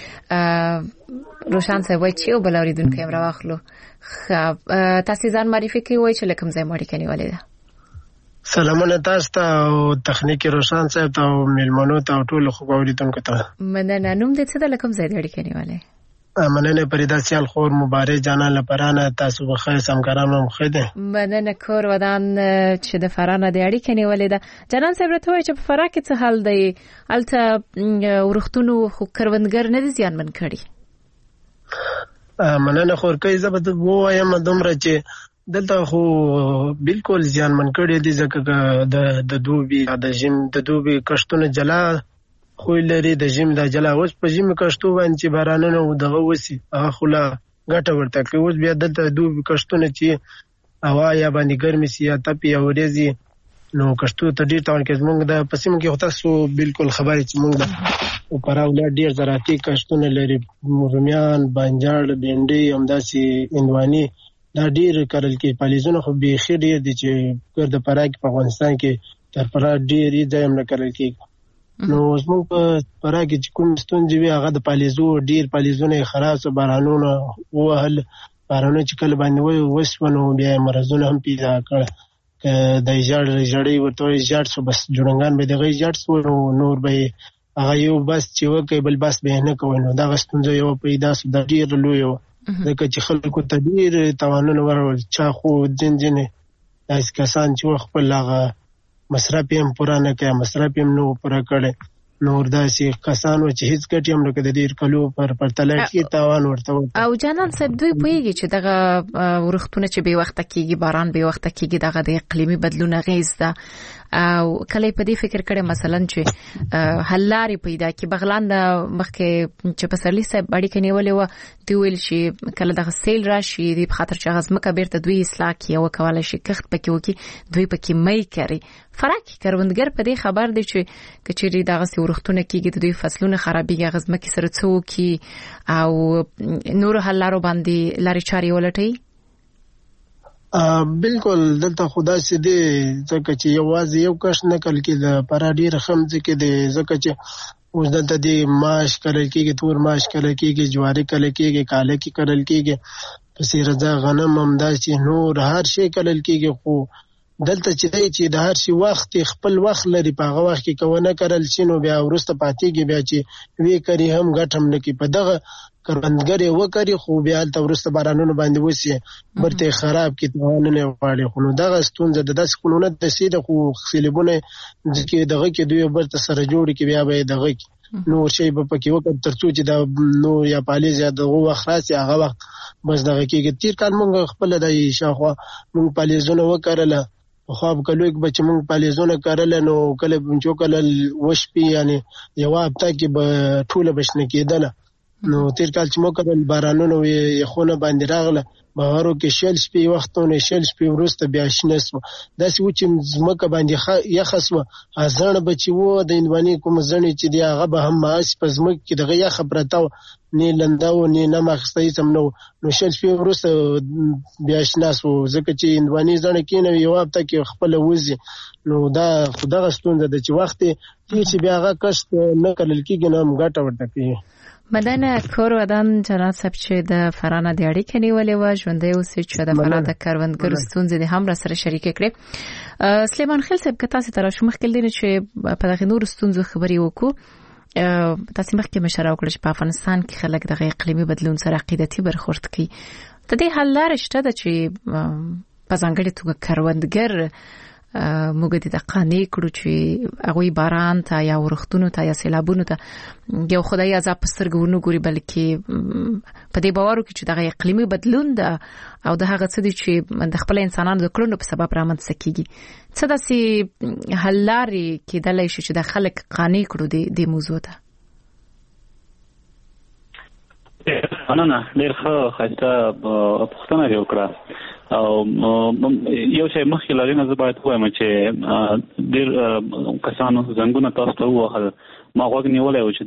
و روشن صاحب وای چې بلوریدونکو هم راوخلو خب تاسو ځان معرفي کوي وای چې لکم ځای اړیکې نیولې ده سلامونه تاسو ته او تخنیکی روشن صاحب ته او ملمنو ته ټول خو اوریدونکو ته مننه نوم دې څه د لکم ځای اړیکې نیولې مننه پریدا سیال خور مبارک جانان لپرانه تاسو بخیر سمګرانو مخده مننه کور ودان چې د فرانه د اړیکې نیولې ده جانان صاحب راته وایي چې په فراه کې څه حال دی الته ورختونو خو کروندګر نه دي زیانمن کړي مننه خور کوي زبد وایم دومره چې دلته خو بالکل زیانمن کړي دي ځکه د د دوبي د جیم د دوبي کښتونه جلا خو لري د جیم د جلا اوس په جیم کښتو باندې بارانونه او دغه وسی هغه خلا غټه ورته کوي اوس بیا د دوبي کښتونه چې هوا یا باندې ګرمي سي یا تپي او وريزي نو کښتو ته ډیر تاون کې زمونږ د پسیم کې تاسو بالکل خبرې چې موږ د او پراوله ډیر زراعتي کښتونه لري رومیان بانجان بینډي همداسي اندواني دا ډیر کارل کې پالیزونه خو به خیر دي چې ګرد پراګ په افغانستان کې تر پرا ډیر یې ځایم نه کارل کې نو زموږ په پرا کې چې کوم ستونزې وي هغه د پالیزو ډیر پالیزونه خراس او بارانونه وهل بارانونه چې کله باندې وي وسونه بیا مرزونه هم پیدا کړ د ایجاد جړې ورته ایجاد سو بس جوړنګان به دغه ایجاد سو نور به هغه یو بس چې وکي بل بس به نه کوي نو دا ستونزه یو پیدا سو د ډیر لوی ځکه چې خلکو ته ډیر توانونه ورول چا خو جن جن داس کسان چې خپل هغه مصرف هم پوره نه کوي مصرف هم نو پوره کړي نور داسې کسانو چې هیڅ ګټي هم نه کوي د ډیر کلو پر پرتله کې تاوان ورته او جانان صاحب دوی پوهیږي چې دغه ورختونه چې به وخت کېږي باران به وخت کېږي دغه د اقلیمي بدلون غیز ده او کله په دې فکر کړي مثلا چې حل لارې پیدا کې بغلان د مخکې چې په سرلی صاحب اړیکې نیولې و دی ویل چې کله دغه سیل راشي د خاطر چې غزمکه بیرته دوی اصلاح کوي او کولای شي کښت پکې وکي دوی پکې مې کوي فرق کروندګر په دې خبر دی چې کچېری دغه ورختونه کېږي د دوی فصلونه خرابېږي غزمکه سره څو کی او نور حل لارو باندې لارې چاري ولټي بالکل دلته خدا سي دي ځکه چې یوازې یو کښ نه کول کې د پرا ډیر خمځ کې دي ځکه چې اوس دلته دي ماش کول کېږي تور ماش کول کېږي جواری کول کېږي کاله کې کول کېږي پسې رضا غنم هم داسې نور هر شي کول کېږي خو دلته چې دی چې د هر شي وخت خپل وخت لري په هغه وخت کې کوونه کړل شي نو بیا ورسته پاتېږي بیا چې وی کوي هم غټم نه کې په دغه کروندګر یو کوي خو بیا تل ورسته بارانونه باندې وسی برته خراب کې توانونه واړي خو نو دغه ستونزه د داس قانون د سیده خو خلیبونه چې دغه کې دوی برته سره جوړ کې بیا به دغه نو شی په پکې وکړ ترڅو چې دا نو یا پالیز یا دغه وخت راسي هغه وخت بس دغه کې تیر کال موږ خپل د شاخوا موږ پالیزونه وکړل خو په کلو کې بچ موږ پالیزونه کارل نو کله چې کله وشپی یعنی یو هفته کې به ټوله بشنه کېدله نو تیر کال چې مو کړل بارانونو یې خونه باندې راغله بهارو کې شل سپي وختونه شل سپي ورسته بیا شنه سو داسې و چې زمکه باندې یخ سو ازان بچي وو د انواني کوم ځنې چې دی هغه به هم ماس په زمکه کې دغه یخ پرتاو نه لنداو نه نمخستې سم نو نو شل سپي ورسته بیا شنه سو ځکه چې انواني ځنه کې نو یو هفته کې خپل وځي نو دا خدای ستونزه ده چې وخت چې بیا هغه کښت نه کړل کېږي نو هم ګټه ورته کوي. مدن کور ودان جناب صاحب چې د فرانه د اړیکې نیولې و ژوندې اوسې چې د فرانه د کاروندګرو ستونزې د هم را سره شریک کړې. سلیمان خیل صاحب که تاسو تر شو مخکې دي چې په دغه نور ستونزو خبري وکړو تاسو مخکې مشوره وکړه چې په افغانستان کې خلک د اقلیمي بدلون سره عقیدتي برخورد کوي. د دې حل لارې شته چې په ځانګړي توګه کاروندګر موږ د قانې کړو چې هغه باران ته یا ورختونو ته یا سیلابونو ته یو خدای عذاب سترګونو ګوري بلکې په دې باور کې چې د اقلیمي بدلون ده او د هغه څه چې د خپل انسانانو د کړنو په سبب رامنځته کیږي څه داسې حل لارې کېدلای شي چې د خلک قانې کړو د موضوع ته. نه نه ډېر ښه خاصه پوښتنه یې وکړه او یو شی مخکې لري نه زه باید وایم چې ډېر کسانو زنګونه تاسو ته ووهل ما غوږ نیولی و چې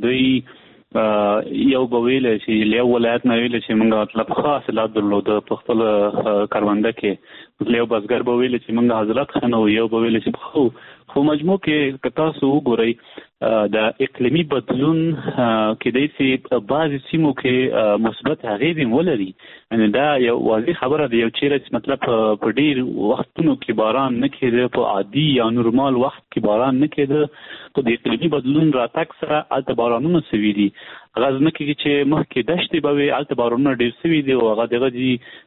دوی یو به ویلی چې یو ولایت نه ویلی چې موږ مطلب ښه حاصلات درلوده په خپل کرونده کې یو بزګر به ویلی چې موږ حاصلات ښه نه و یو به ویلی چې ښه خو مجموع کې که تاسو وګورئ د اقلیمي بدلون کېدای شي بعضې سیمو کې مثبت اغېزې هم ولري یعنې دا یو واضح خبره ده یو چیرې چې مطلب په ډېر وختونو کې باران نه کېده په عادي یا نورمال وخت کې باران نه کېده خو د اقلیمي بدلون راتګ سره هلته بارانونه سوي دي هغه ځمکې کې چې مخکې دښتې به وي هلته بارانونه ډېر سوي دي او هغه دغه دي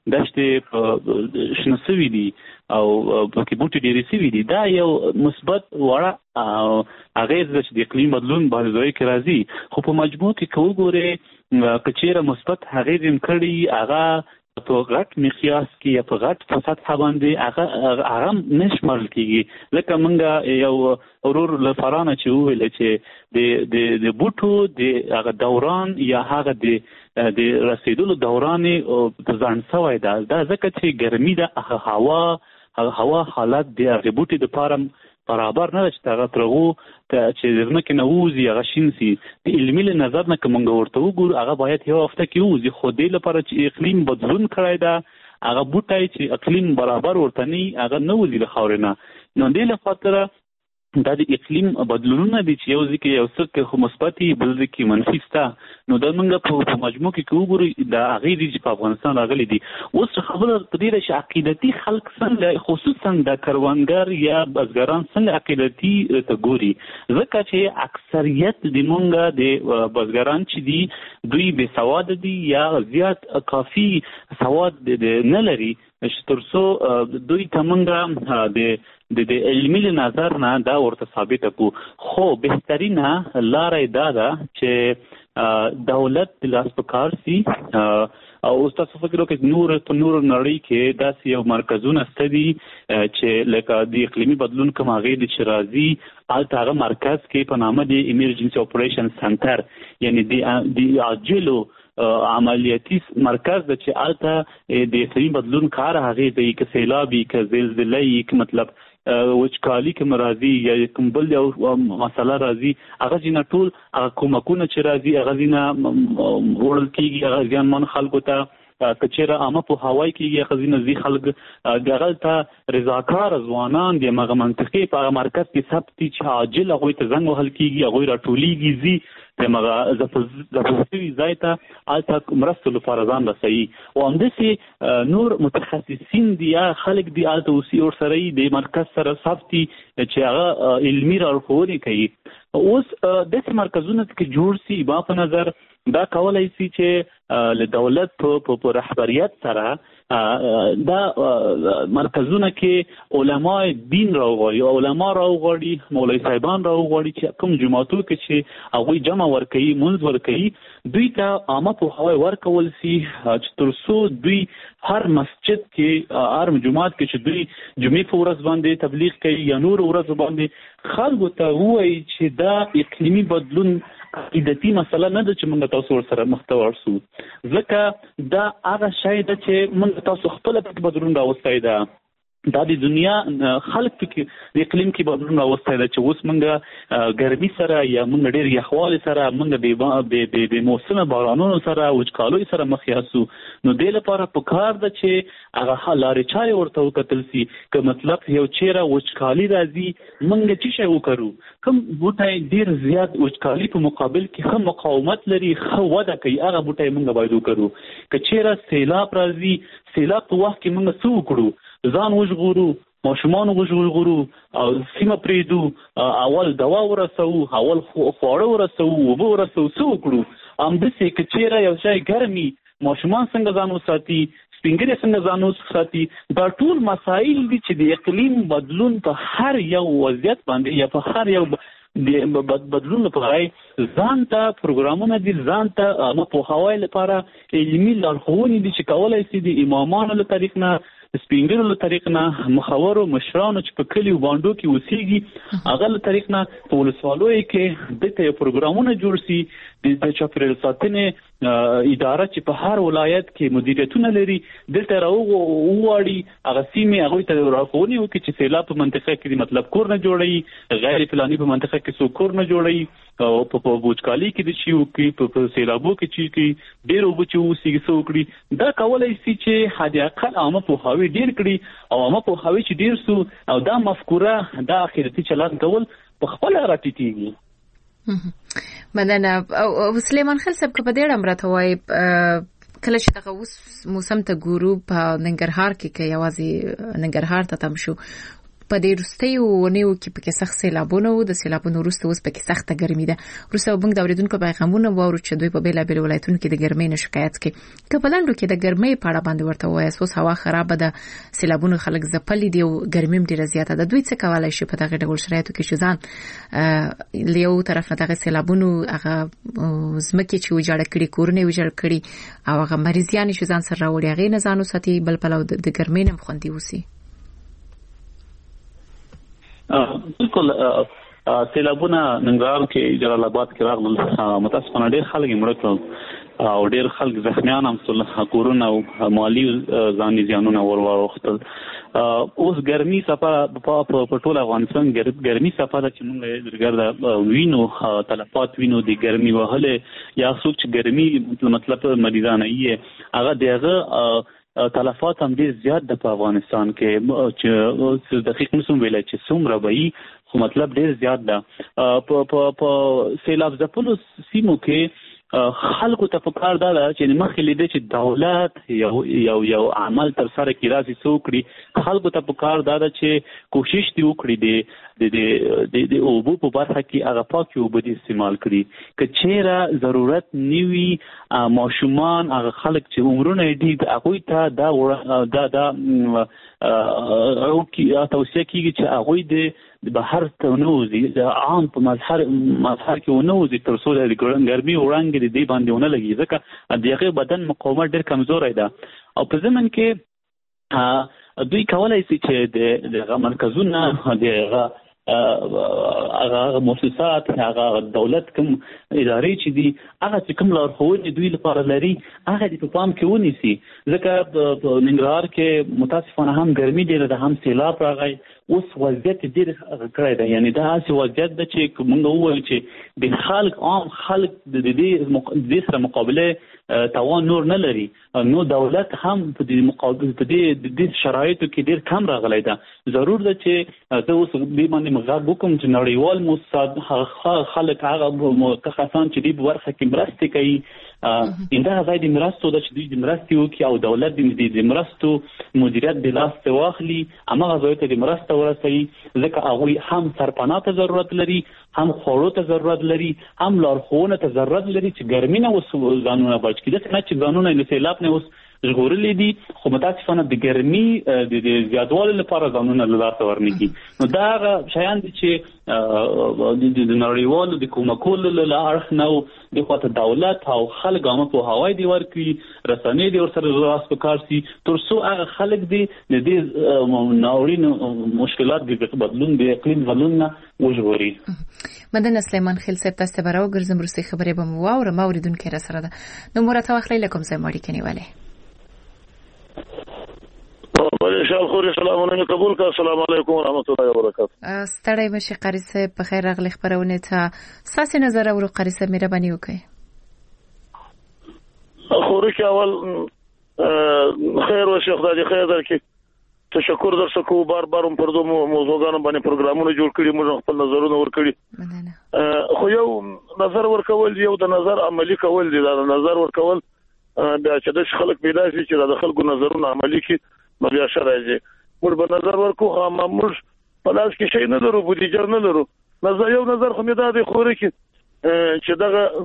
دښتې شنه سوي دي او پکې بوټي ډېرې سوي دي دا یو مثبت وړه اغېز ده چې د اقلیم بدلون باندې ځای کې راځي خو په مجموع کې که وګورې که چېرې مثبت اغېز یې کړي هغه په غټ مقیاس کې یا په غټ په سطحه باندې هغه هغه نه شمارل کېږي لکه موږ یو ورور له فرانه چې وویل چې د د د بوټو د هغه دوران یا هغه د د رسیدلو دوران په ځان سوی ده دا ځکه چې ګرمي ده هوا هوا حالت د هغې بوټي دپاره برابر نه ده چې هغه تر هغو چې د ځمکې نه ووځي هغه شین سي د علمي له نظر نه که موږ ورته وګورو هغه باید یوه هفته کې ووځي خو دې لپاره چې اقلیم بدلون کړی ده هغه بوټی چې اقلیم برابر ورته نه وي هغه نه وځي له خاورې نه نو دې له خاطره دا د اقلیم بدلونونه دي چې یو ځای کې یو څه کې خو مثبت وي بل ځای کې منفي شته نو دا موږ په مجموع کې که وګورو دا هغې دي چې په افغانستان راغلي دي اوس خبره په دې ده چې عقیدتي خلک څنګه خصوصا د کروندګر یا بزګران څنګه عقیدتي ته ګوري ځکه چې اکثریت د موږ د بزګران چې دي دوی بې سواده دي یا زیات کافي سواد نه لري تر څو دوی ته موږ د د د علمي نظر نه دا ورته ثابته کو خو بهترینه لاره دا ده چې دولت د لاس په کار سي او تاسو فکر وکړئ نور په نور نړۍ کې داسې یو مرکزونه شته دي چې لکه د اقلیمي بدلون کوم هغې دي چې راځي هلته هغه مرکز کې په نامه د ایمرجنسي اپریشن سنټر یعنې د عاجلو عملیاتي مرکز ده چې هلته د اقلیمي بدلون کار هغې دی که سیلاب وي که زلزله وي که مطلب وچکالي کوم راځي یا کوم بل یو مسله راځي هغه ځینې ټول هغه کومکونه چې راځي هغه ځینې وړل کېږي هغه زیانمن خلکو ته که چېرې عامه پوهاوی کېږي هغه ځینې ځي خلک دغلته رضاکاره ځوانان د هماغه منطقې په هغه مرکز کې ثبت دي چې عاجل هغوی ته زنګ وهل کېږي هغوی راټولېږي ځي د هماغه ځپل شوي ځای ته هلته مرستو لپاره ځان رسوي او همداسې نور متخصصین دي یا خلک دي هلته اوسي ورسره یي د مرکز سره ثبت دي چې هغه علمي راښوونې کوي اوس داسې مرکزونه کې جوړ سي ما په نظر دا کولی سي چې له دولت په رهبریت سره دا مرکزونه کې علماء دین راوغواړي علما راوغواړي مولوي صاحبان راوغواړي چې کوم جماعتو کې چې هغوی جمع جمع ورکوي منځ ورکوي دوی ته عامه پوهاوی ورکول سي چې تر څو دوی هر مسجد کې هر جماعت کې چې دوی جمعې په ورځ باندې تبلیغ کوي یا نور ورځ باندې خلکو ته وایي چې دا اقلیمي بدلون عقیدتي مسله نه ده چې موږ تاسو ورسره مخ ته ورسو ځکه دا هغه شی ده چې موږ تاسو خپل په بدلون راوستای ده دا د دنیا خلک کې د اقلیم کې بدلون راوستای ده چې اوس موږ ګرمي سره یا موږ ډېر یخوالي سره موږ د د موسمه بارانونو سره وچکالۍ سره مخ یاسو نو دې لپاره پکار ده چې هغه لارې چارې ورته وکتل سي که مطلب یو چیرې وچکالي راځي موږ چې شی وکړو کوم بوټي ډېر زیات وچکالي په مقابل کې هم مقاومت لري خو وده کوي هغه بوټي موږ باید وکړو که چیرې سیلاب راځي سیلاب په وخت کې موږ څه وکړو ځان وژغورو ماشومان وژغورو او سیمه پریدو اول دوا ورسو اول خواړه ورسو اوبه ورسو څه وکړو همداسې که چیرې یو شی ګرمي ماشومان څنګه ځان وساتي سپینګرې څنګه ځان وساتي دا ټول مسایل دي چې د اقلیم بدلون په هر یو وضعیت باندې یا په هر یو د بدلون لپاره ځان ته پروګرامونه دي ځان ته عامه پوهاوی لپاره علمي لارښوونې دي چې کولی شي د امامانو له طریق نه سپینګرو له طریق نه مخورو مشرانو چې په کلیو باندو کې اوسېږي هغه له طریق نه په ولسوالیو کې دته پروګرامونه جوړ شي د چاپیریال ساتنې اداره چې په هر ولایت کې مدیریتونه لري دلته راوغواړي هغه سیمې هغوی ته راښوونې وکړي چې سیلاب په منطقه کې مطلب کور نه جوړوي غیر پلاني په منطقه کې څوک کور نه جوړوي او په وچکالۍ کې د شي وکړي په سیلابو کې چې کې ډېر اوبه چې اوسېږي څه وکړي دا کولی شي چې حد اقل عامه پوهاوی ډېر کړي او عامه پوهاوی چې ډېر سو او دا مفکوره دا اخرتي چلند کول په خپله راټیټېږي. مننه. او سلیمان خیل صاحب که په دې اړه راته وایي کله چې دغه اوس موسم ته ګورو په ننګرهار کې که یوازې ننګرهار ته تم شو په دې وروستیو اونیو کې پکې سخت سیلابونه وو د سیلابونو وروسته اوس پکې سخته ګرمي ده وروسته موږ د اورېدونکو پیغامونه واورو چې دوی په بېلابېلو ولایتونو کې د ګرمۍ نه شکایت کوي که په لنډو کې د ګرمۍ په اړه باندې ورته ووایاست اوس هوا خرابه ده سیلابونو خلک ځپلي دي او ګرمي هم ډېره زیاته ده دوی څه کولی شي په دغه ډول شرایطو کې چې ځان له یو طرف نه دغه سیلابونو هغه ځمکې چې ویجاړه کړي کورونه یې ویجاړ کړي او هغه مریضیانې چې ځان سره راوړي هغې نه ځان وساتي بل پلو د ګرمۍ نه هم خوندي اوسي. بالکل سیلابونه ننګرهار کې جلال آباد کې راغلل متاسفانه ډېر خلک یې مړه کړل او ډېر خلک زخمیان هم شول کورونه او مالي ځاني زیانونه ور واوښتل. اوس ګرمي څپه په ټول افغانستان ګرمي څپه ده چې موږ درګرده وینو تلفات وینو د ګرمي وهلې یا څوک چې ګرمي مطلب مریضانه یې هغه د هغه تلفات هم ډېر زیات ده په افغانستان کې چې دقیق نشم ویلی چې څومره به وي خو مطلب ډېر زیات ده. په سیلاب ځپلو سیمو کې خلکو ته پکار دا ده چې مخکې لیدې چې دولت یو یو یو عمل تر سره کې راځي څه وکړي خلکو ته پکار دا ده چې کوشش دې وکړي د د اوبو په برخه کې هغه پاکې اوبه دې استعمال کړي که چیرې ضرورت نه وي ماشومان هغه خلک چې عمرونه یې ډېر هغوی ته دا دا دا توصیه کېږي چې هغوی د بهر ته ونه وځي عام په مظهر مظهر کې ونه وځي تر څو د ګرمي وړانګې د دې باندې ونه لګي ځکه د هغې بدن مقاومت ډېر کمزوری ده او په ضمن کې دوی کولی شي چې د هغه مرکزونه د هغه هغه مؤسسات هغه دولت کوم ادارې چې دي هغه چې کوم لارښوونې دوی لپاره لري هغه دې په پام کې ونیسي ځکه په ننګرهار کې متاسفانه هم ګرمي ډېره ده هم سیلاب راغی اوس وضعیت ډېر کړی دی یعنی دا هسې وضعیت ده چې موږ ووایو چې د خلک عام خلک د دې سره مقابله توان نور نه لري نو دولت هم په دې مقابل په دې د شرایطو کې ډېر کم راغلی ده ضرور ده چې زه اوس دې باندې غږ وکړم چې نړیوال موسسات خلک هغه کسان چې دې په برخه کې مرستې کوي دا ځای د مرستو ده چې دوی د مرستې وکړي او دولت د مرستو مدیریت د لاسته واخلي هماغه ځایو ته د مرسته ورسوي ځکه هغوی هم سرپناه ته ضرورت لري هم خوړو ته ضرورت لري هم لارښوونه ته ضرورت لري چې ګرمي نه اوس ځانونه بچ کړي داسې نه چې ځانونه له سیلاب نه اوس ژغورلې دي خو متاسفانه د ګرمي د زیاتوالي لپاره ځانونه له لاسه ورنکړي نو دا هغه شیان دي چې د نړیوالو د کومکولو له اړخ نه د خاطر دولت او خلک هم په هوای دی ورکړي رسنۍ دی ورسره راس په کار سي تر څو هغه خلک دي د دې ناورین مشکلات د بدلون د اقلیم بدلون نه وژغوري. مدن سلیمان خیل صاحب تاسو ته راو ګرځم روسي خبرې به مو واور ما اوریدونکو را سره ده نو مرته وخت لیکم زه ماړی کنيواله بله شال خوري سلام علیکم قبول کا السلام علیکم ورحمت الله وبرکاته. ستړی مشه قاری صاحب په خیر راغلی خبرونه ته ساسي نظر او قاری صاحب مهرباني وکړئ. خوري کې اول خیر او شیخ دادی خیر درکې تشکر در سکو بار بار پر دوه موضوعګانو باندې پروګرامونه جوړ کړي موږ خپل نظرونه ورکړي خو یو نظر ورکول یو د نظر عملی کول دي دا نظر ورکول بیا چې د خلک پیدا شي چې د خلکو نظرونه عملی کې بیا شرایي موږ به نظر ورکو هم موږ په لاس کې شي نه درو بودیجه نه لرو نظر یو نظر خو مې دا دی خوري کې چې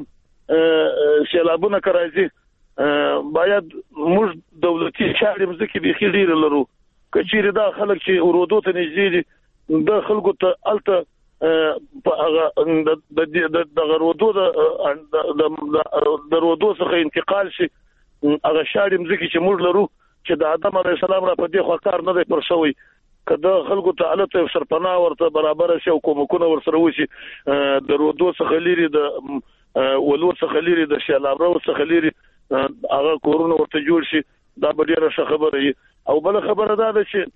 دغه سیلابونه کراځي باید موږ دولتي چارې مزکه به خیر لرو کچېره دا خلک چې ورودو ته نږدې دي د خلکو ته الته په هغه د د غرودو د د ورودو څخه انتقال شي هغه شاړې مزکه چې موږ لرو چې د آدم علی السلام را په دې خو کار نه دی پر شوی کله خلکو ته الته سرپناه ورته برابر شي او کومکونه ورسره وشي د ورودو څخه لري د ولور څخه لري د شلابرو څخه لري هغه کورونه ورته جوړ شي دا به ډیره ښه خبره او بل خبره ده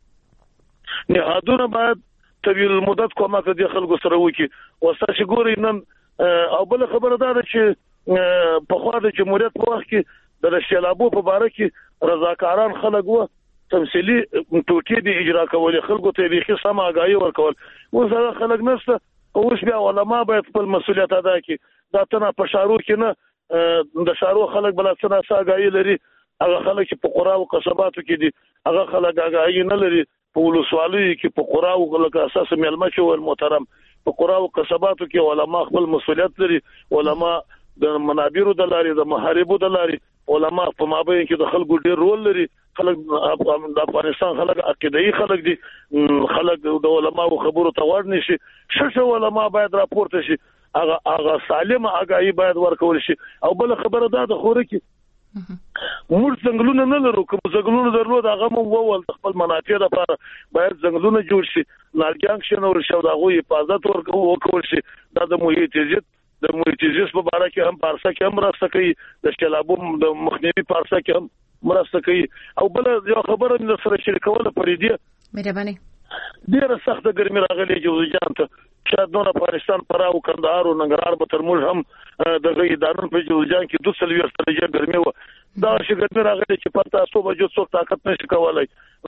چې نهادونه باید طویل المدت کومه د خلکو سره وکي او تاسو ګورئ نن او بل خبره ده چې په خوا د جمهوریت په وخت کې د شلابو په باره کې رضاکاران خلک وو تمثيلي ټوټې دي اجرا کول خلکو ته به سم آگاهي ورکول اوس هغه خلک نشته اوس بیا علما باید خپل مسولیت ادا کړي دا تنه په شارو کې نه د شارو خلک بل څه نه آگاهي لري هغه خلک چې په قرا او قصباتو کې دي هغه خلک آگاهي نه لري په ولسوالۍ کې په قرا او لکه اساس ملما چې ول محترم په قرا او قصباتو کې علما خپل مسولیت لري علما د منابرو د لاري د محاربو د لاري علما په مابین کې د خلکو ډیر رول لري خلک د افغانستان خلک عقیدایي خلک دي خلک د علماو خبرو ته ور نشي ششه علما باید راپورته شي هغه هغه سالمه آگاهي باید ورکول شي او بل خبره ده د خوري کې موږ څنګهونه نه لرو کوم څنګهونه درلود هغه مو وول خپل منافع لپاره باید څنګهونه جوړ شي نارګان شنو ورشو دا غوي حفاظت ورکول شي دا د محیط عزت د محیط عزت په اړه کې هم پارسا کې هم راځي کوي د شلابو د مخنیوي پارسا کې هم مرسته کوي او بل یو خبره من سره شریکوله پرې دی مهرباني ډیره سخت ګرمي راغلي جوړجان ته شاید نور افغانستان پراو کندهار او ننګرهار به تر موږ هم د غي دارون په جوړجان کې دوه سل ویشت درجه ګرمي و دا شي ګرمي راغلي چې پتا څو بجو څو طاقت نشي کولای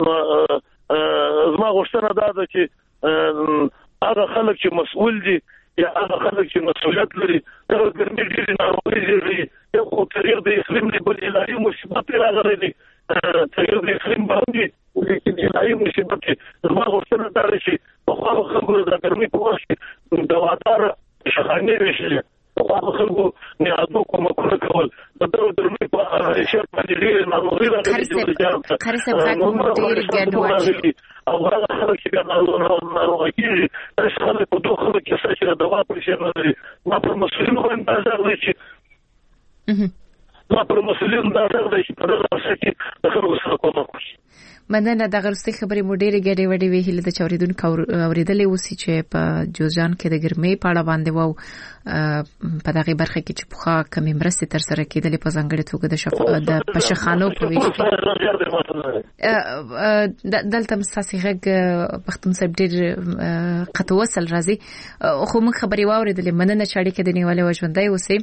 زما غوښتنه دا ده چې هغه خلک چې مسؤل دي یا هغه خلک چې مسؤلیت لري دا ګرمي ډیره ناروغي لري یو تغیر د اقلیم دی بل الهي مصیبت راغلي دي تغیر د اقلیم باندې لیکن الهي مصیبت زما غوښتنه دا ده چې په خپل خلکو د ګرمي په وخت کې دواتار شخانه وشي په خلکو نه اډو کوم کول کول د ګرمي په شرط باندې ډیر ناروغي راغلي چې خرڅه خلکو ډیر ګډوډ او هغه خلک چې ناروغي کیږي چې خلک په دوه خلک کې چې دوا پر شي نه لري ما په مسلمان باندې نظر لري چې ما پر مسلمان نظر لري چې په دغه څه کې د خلکو سره کوم کوي مننه د غرستي خبرې مو ډېرې ګډې وډې وی هله د چوریدونکو اوریدلې وسی چې په جوزجان کې د ګرمۍ په اړه باندې وو په دغه برخه کې چې پوخا کمی مرستې تر سره کېدلې په ځانګړي توګه د شف د پښخانو په ویش کې دلته مساسي غږ پختون صاحب ډېر قطو وصل راځي خو موږ خبرې واوریدلې مننه چې اړیکه د نیولې وژوندۍ وسی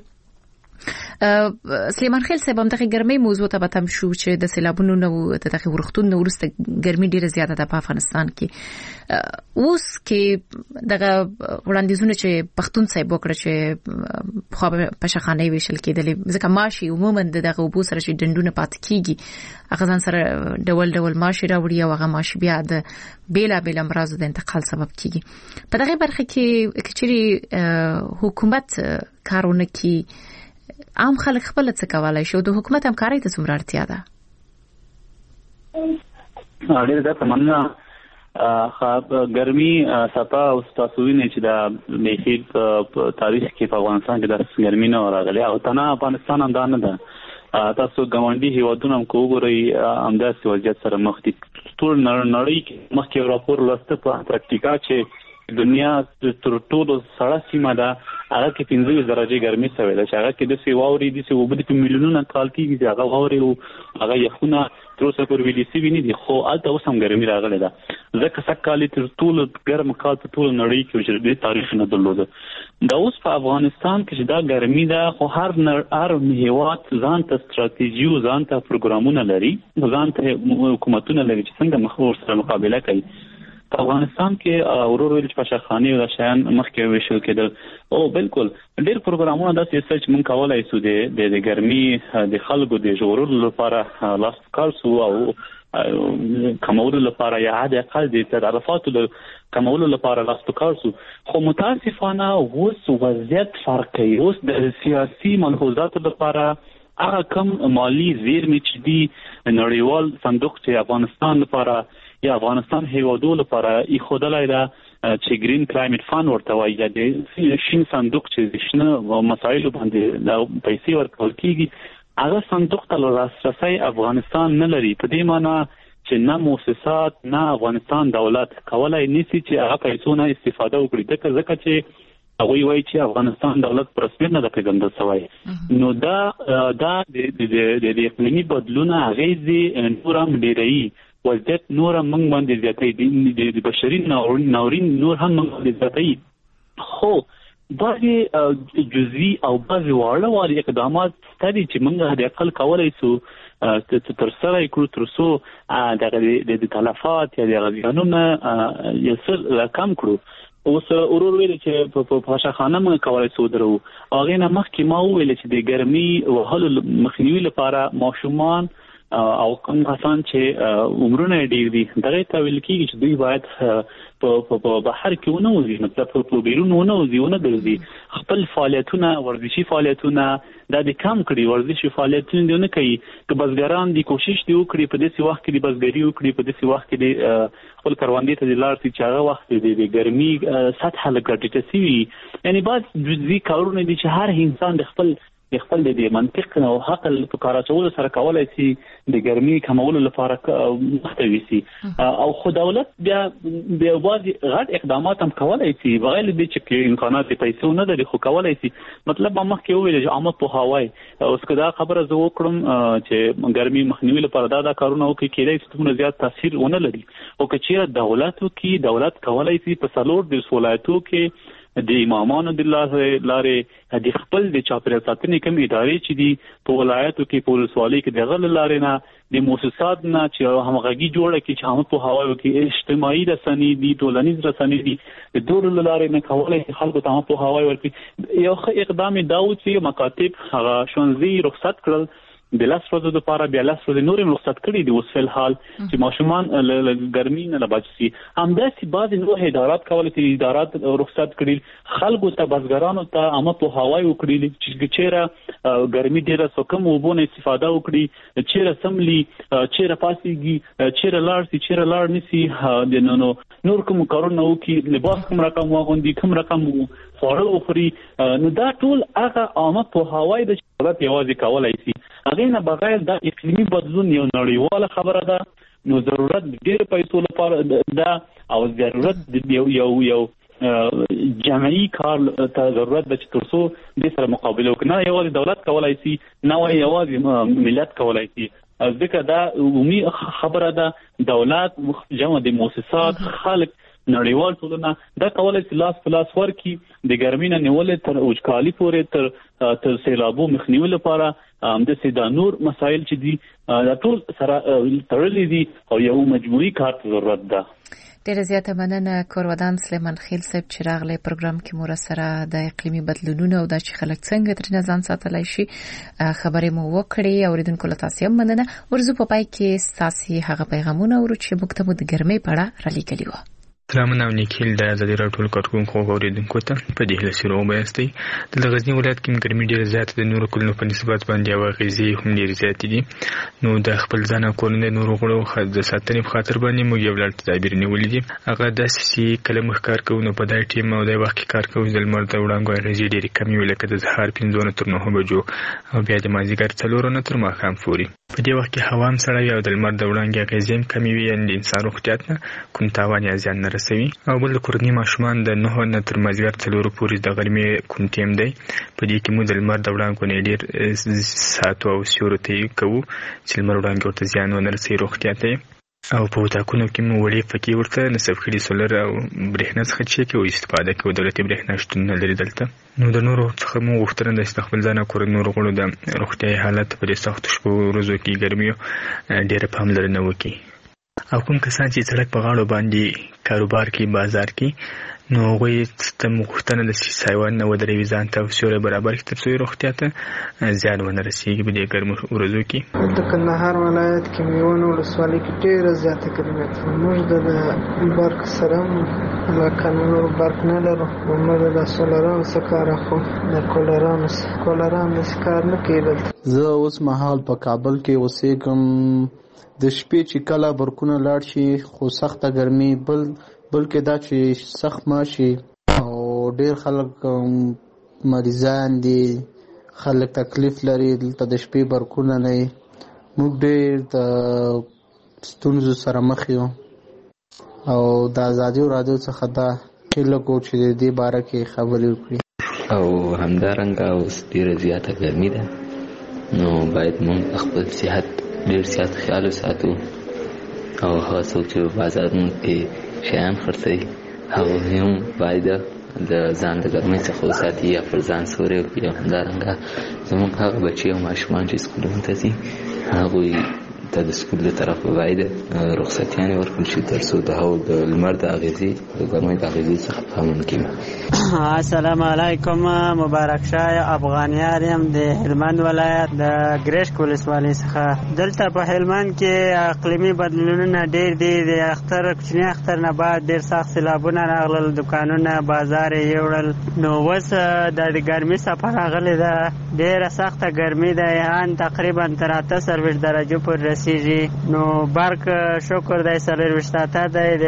سلیمان خیل صاحب هم دغه ګرمۍ موضوع ته بتم شو چې د سیلابونو نو د دغه ورختون نو ورسته ګرمۍ ډیره زیاته ده په افغانستان کې اوس کې دغه وړاندیزونه چې پښتون صاحب وکړه چې خو په شخانه ویشل کېدلې ځکه ماشي عموما دغه وبو سره چې ډندونه پات کیږي هغه ځان سره ډول ډول ماشي راوړي او هغه ماشي بیا د بیلا بیل امراض د انتقال سبب کیږي په دغه برخه کې کچري حکومت کارونه کوي عام خلک خپل څه کولای شي او د حکومت همکاري ته څومره اړتیا ده ډېر زیات مننه. خاب ګرمي سپا او تاسو وینئ چې د میخي په تاریخ کې په افغانستان کې د ګرمي نه راغلي او تنه افغانستان هم دا نه ده. تاسو ګاونډي هیوادونه هم کوګورئ همداسې وضعیت سره مخ دي. ټول نړۍ کې مخکې یو راپور لوسته په انټارکټیکا چې دنیا تر ټولو سړه سیمه ده هغه کې پنځه درجه ګرمي شوې ده چې هغه کې د سی واوري د سی وبد په میلیونونو کال کې چې هغه واوري او هغه یخونه تر اوسه پورې ویلې سی ویني دي خو البته اوس هم ګرمي راغله ده. ځکه سکهالی تر ټولو ګرم کال په ټول نړۍ کې چې د تاریخ نه درلوده. دا اوس په افغانستان کې چې دا ګرمي ده خو هر هر هیواد ځان ته ستراتیژي او ځان ته پروګرامونه لري، ځان ته حکومتونه لري چې څنګه مخ سره مقابله کوي. په افغانستان کې اورور ویل چې پاشخاني او شایان مخکې وشو کېدل او بالکل ډېر پروګرامونه داسې چې موږ کولای شو د د ګرمي د خلکو د ژغورلو لپاره لاس کار سو او کمولو لپاره یا حد اقل د تدارکاتو د کمولو لپاره لاس کار سو. خو متاسفانه اوس وضعیت فرق کوي. اوس د سیاسي ملحوظاتو لپاره هغه کم مالی زیرمې چې دی نړیوال صندوق چې افغانستان لپاره یا افغانستان هیوادو لپاره ای خدای دا چې گرین کلایمټ فند ورته وایي یا د شین صندوق چې شنه مسایل باندې د پیسې ورکول کیږي هغه صندوق ته لاسرسي افغانستان نه لري. په دې معنی چې نه مؤسسات نه افغانستان دولت کولای نشي چې هغه پیسو نه استفاده وکړي ځکه چې هغه وایي چې افغانستان دولت پر رسمیت نه د پیژندل شوی. نو دا دا د د اقلیمي بدلون اغیزې نورم ډیري وضعیت نور هم موږ باندې زیاتې د بشري ناورین نور هم موږ باندې زیاتې. خو بعضې جزئی او بعضې واړه واړه اقدامات ستدي چې موږ د اقل کولای شو تر سره یې کړو تر څو د تلفات یا د غزیانونه یو څه کم کړو. اوس اورور ویل چې په پاشخانه موږ کولای شو درو هغې نه مخکې ما وویل چې د ګرمي وهلو مخنیوي لپاره ماشومان او کوم کسان چې عمرونه ډیر دي دغه ته ویل کېږي چې دوی باید په بهر کې ونه وځي، مطلب په بیرون ونه وځي ونه ګرځي. خپل فعالیتونه ورزشي فعالیتونه دا د کم کړي، ورزشي فعالیتونه دی نه کوي. که بزګران دي کوشش دی وکړي په داسې وخت کې د بزګري وکړي، په داسې وخت کې د خپل کروندې ته د لاړ شي چې هغه وخت د ګرمي سطحه لږ ټیټه شوي. یعنی بعض جزئي کارونه دي چې هر انسان د خپل خپل د منطق او عقل په کار اچولو سره کولای شي د ګرمي کمولو لپاره مختوي شي. او خو دولت بیا بیا بعضي غټ اقدامات هم کولای شي بغیر د چې امکانات پیسې نه لري خو کولای شي. مطلب ما مخکې وویل چې عامه په هواي اوس کدا خبره زه وکړم چې ګرمي مخنیوي لپاره دا دا کارونه وکړي کېدای شي څومره زیات تاثیر ونه لري. او که چیرې دولت وکړي دولت کولای شي په څلور د ولایتو کې د امامانو د لارې د خپل د چاپیریال ساتنې کوم ادارې چې دي په ولایتو کې په ولسوالۍ کې د غل لارې نه د مؤسسات نه چې همغږي جوړه کړي چې هم په هوايو کې اجتماعي رسنۍ دي، ټولنیز رسنۍ دي، د دور لارې نه کولای خلکو ته په هوايو ورکړي. یو ښه اقدام دا و چې مکاتب هغه شونځي رخصت کړل د لاس ورځو لپاره، بیا لاس ورځې نورې رخصت کړي دي اوس فل حال چې ماشومان له ګرمۍ نه بچ شي. همداسې بعضې نور ادارات کولی چې ادارات رخصت کړي خلکو ته بزګرانو ته عامه پوهاوی وکړي چې چیرې ګرمي ډېره څو کم اوبو نه استفاده وکړي، چیرې سملي، چیرې پاسېږي، چیرې لاړ شي، چیرې لاړ نشي، د نو نور کوم کارونه وکړي، لباس کوم رقم واغوندي، کوم رقم خواړه وخوري. نو دا ټول هغه عامه پوهاوی د دولت یوازې کولی شي. هغې نه بغیر دا اقلیمي بدلون یو نړیواله خبره ده، نو ضرورت ډېر پیسو لپاره ده او ضرورت یو یو یو جمعي کار ته ضرورت ده چې تر څو دې سره مقابله وکړي. نه یوازې دولت کولی شي، نه یوازې ملت کولی شي. ځکه دا عمومي خبره ده، دولت جمع د مؤسسات خلک نړیوال ټولنه دا کولای شي لاس په لاس ورکړي د ګرمۍ نه نیولې تر وچکالي پورې تر تر سیلابو مخنیوي لپاره همداسې دا نور مسایل چې دي دا ټول سره تړلي دي او یو مجموعي کار ته ضرورت ده. ډېره زیاته مننه کورودان سلیمان خیل صاحب چې راغلی پروګرام کې مو سره د اقلیمي بدلونونو او د چې خلک څنګه ترې ځان ساتلی شي خبرې مو وکړې. اوریدونکو له تاسو هم مننه. ورزو په پای کې ستاسو هغه پیغامونه ورو چې موږ ته د ګرمۍ په اړه را لیکلي وو. سلامونه او نیکیل د ازادي راډیو کارکونکو اوریدونکو ته په دې هله سره وبایستئ. د غزنی ولایت کې ګرمي ډېره زیاته د نورو کلونو په نسبت باندې او اغېزې هم ډېرې زیاتې دي. نو د خپل ځان او کورنۍ نورو غړو د ساتنې په خاطر باندې موږ یو لړ تدابیر نیولي دي. هغه داسې چې کله موږ کار کوو نو په دې ټیم او د وخت کې کار کوو د لمر د وړانګو اغېزې ډېرې کمې وي، لکه د سهار پنځه نه تر نهه بجو او بیا د مازدیګر څلور نه تر ماښام پورې. په دې وخت کې هوا هم سړه وي او د لمر د وړانګې اغېزې هم کمې وي، یعنې د انسان روغتیا ته کوم تاوان یا زیان نه رسوي. او بل د کورنۍ ماشومان د نهه نه تر مازدیګر څلورو پورې د غرمې کوم ټیم دی، په دې کې موږ د لمر د وړانګو نه ډېر ساتو او سیورو ته یې کوو چې لمر وړانګې ورته زیان ونه رسوي روغتیا ته. او په اتاقونو کې مو وړې فکې ورته نصب کړي سولر او برېښنا څخه چې کوي استفاده کوي. دولتي برېښنا شتون نه لري دلته. نو د نورو څخه مو غوښتنه ده چې د خپل ځان او کورنۍ نورو غړو د روغتیایي حالت په دې سختو شپو ورځو کې ګرمیو ډېره پاملرنه وکړي. او کوم کسان چې سړک په غاړو باندې کاروبار کوي، بازار کوي، نو هغوی ته مو غوښتنه ده چې سایوان نه ودروي، ځان ته سیوری برابر کړي تر څو روغتیا ته زیان ونه رسېږي په دې ګرمو ورځو کې. د کندهار ولایت کې میوند ولسوالۍ کې ډېره زیاته ګرمي ده. موږ د برق سره علاقه نه لرو، برق نه لرو. موږ د سولرانو څخه کار اخلو، د کولرانو کولرانو څخه کار نه کوي دلته. زه اوس مهال په کابل کې اوسېږم. د شپې چې کله برقونه لاړ شي خو سخته ګرمي، بل بلکې دا چې سخت ماشي او ډېر خلک مریضان دي، خلک تکلیف لري دلته د شپې برقونه نه وي. موږ ډېر د ستونزو سره مخ یو او د ازادي راډیو څخه دا هیله کوو چې د دې باره کې خبرې وکړي. او همدارنګه اوس ډېره زیاته ګرمي ده، نو باید موږ خپل صحت ډېر زیات خیال وساتو. او هغه څوک چې بازارونو کې شیان خرڅوي هغوی هم باید د ځان د ګرمۍ څخه وساتي یا پر ځان سوری وکړي. او همدارنګه زموږ هغه بچي او ماشومان چې سکولونو ته ځي هغوی ته د سکول له طرفه باید رخصتیانې ورکړل شي تر څو د هغو د لمر د اغېزې د ګرمۍ د اغېزې څخه پامن کړي. السلام علیکم، مبارک شاه افغانیار یم د هلمند ولایت د ګرشک ولسوالۍ څخه. دلته په هلمند کې اقلیمي بدلونونه ډېر دي. د اختر کوچني اختر نه بعد ډېر سخت سیلابونه راغلل، دکانونه بازار یې یوړل. نو اوس د ګرمۍ څپه راغلې ده، ډېره سخته ګرمي ده، یان تقریبا تر اته څلوېښت درجو پورې رسېږي. نو برق شکر دی څلوېښت اته دی د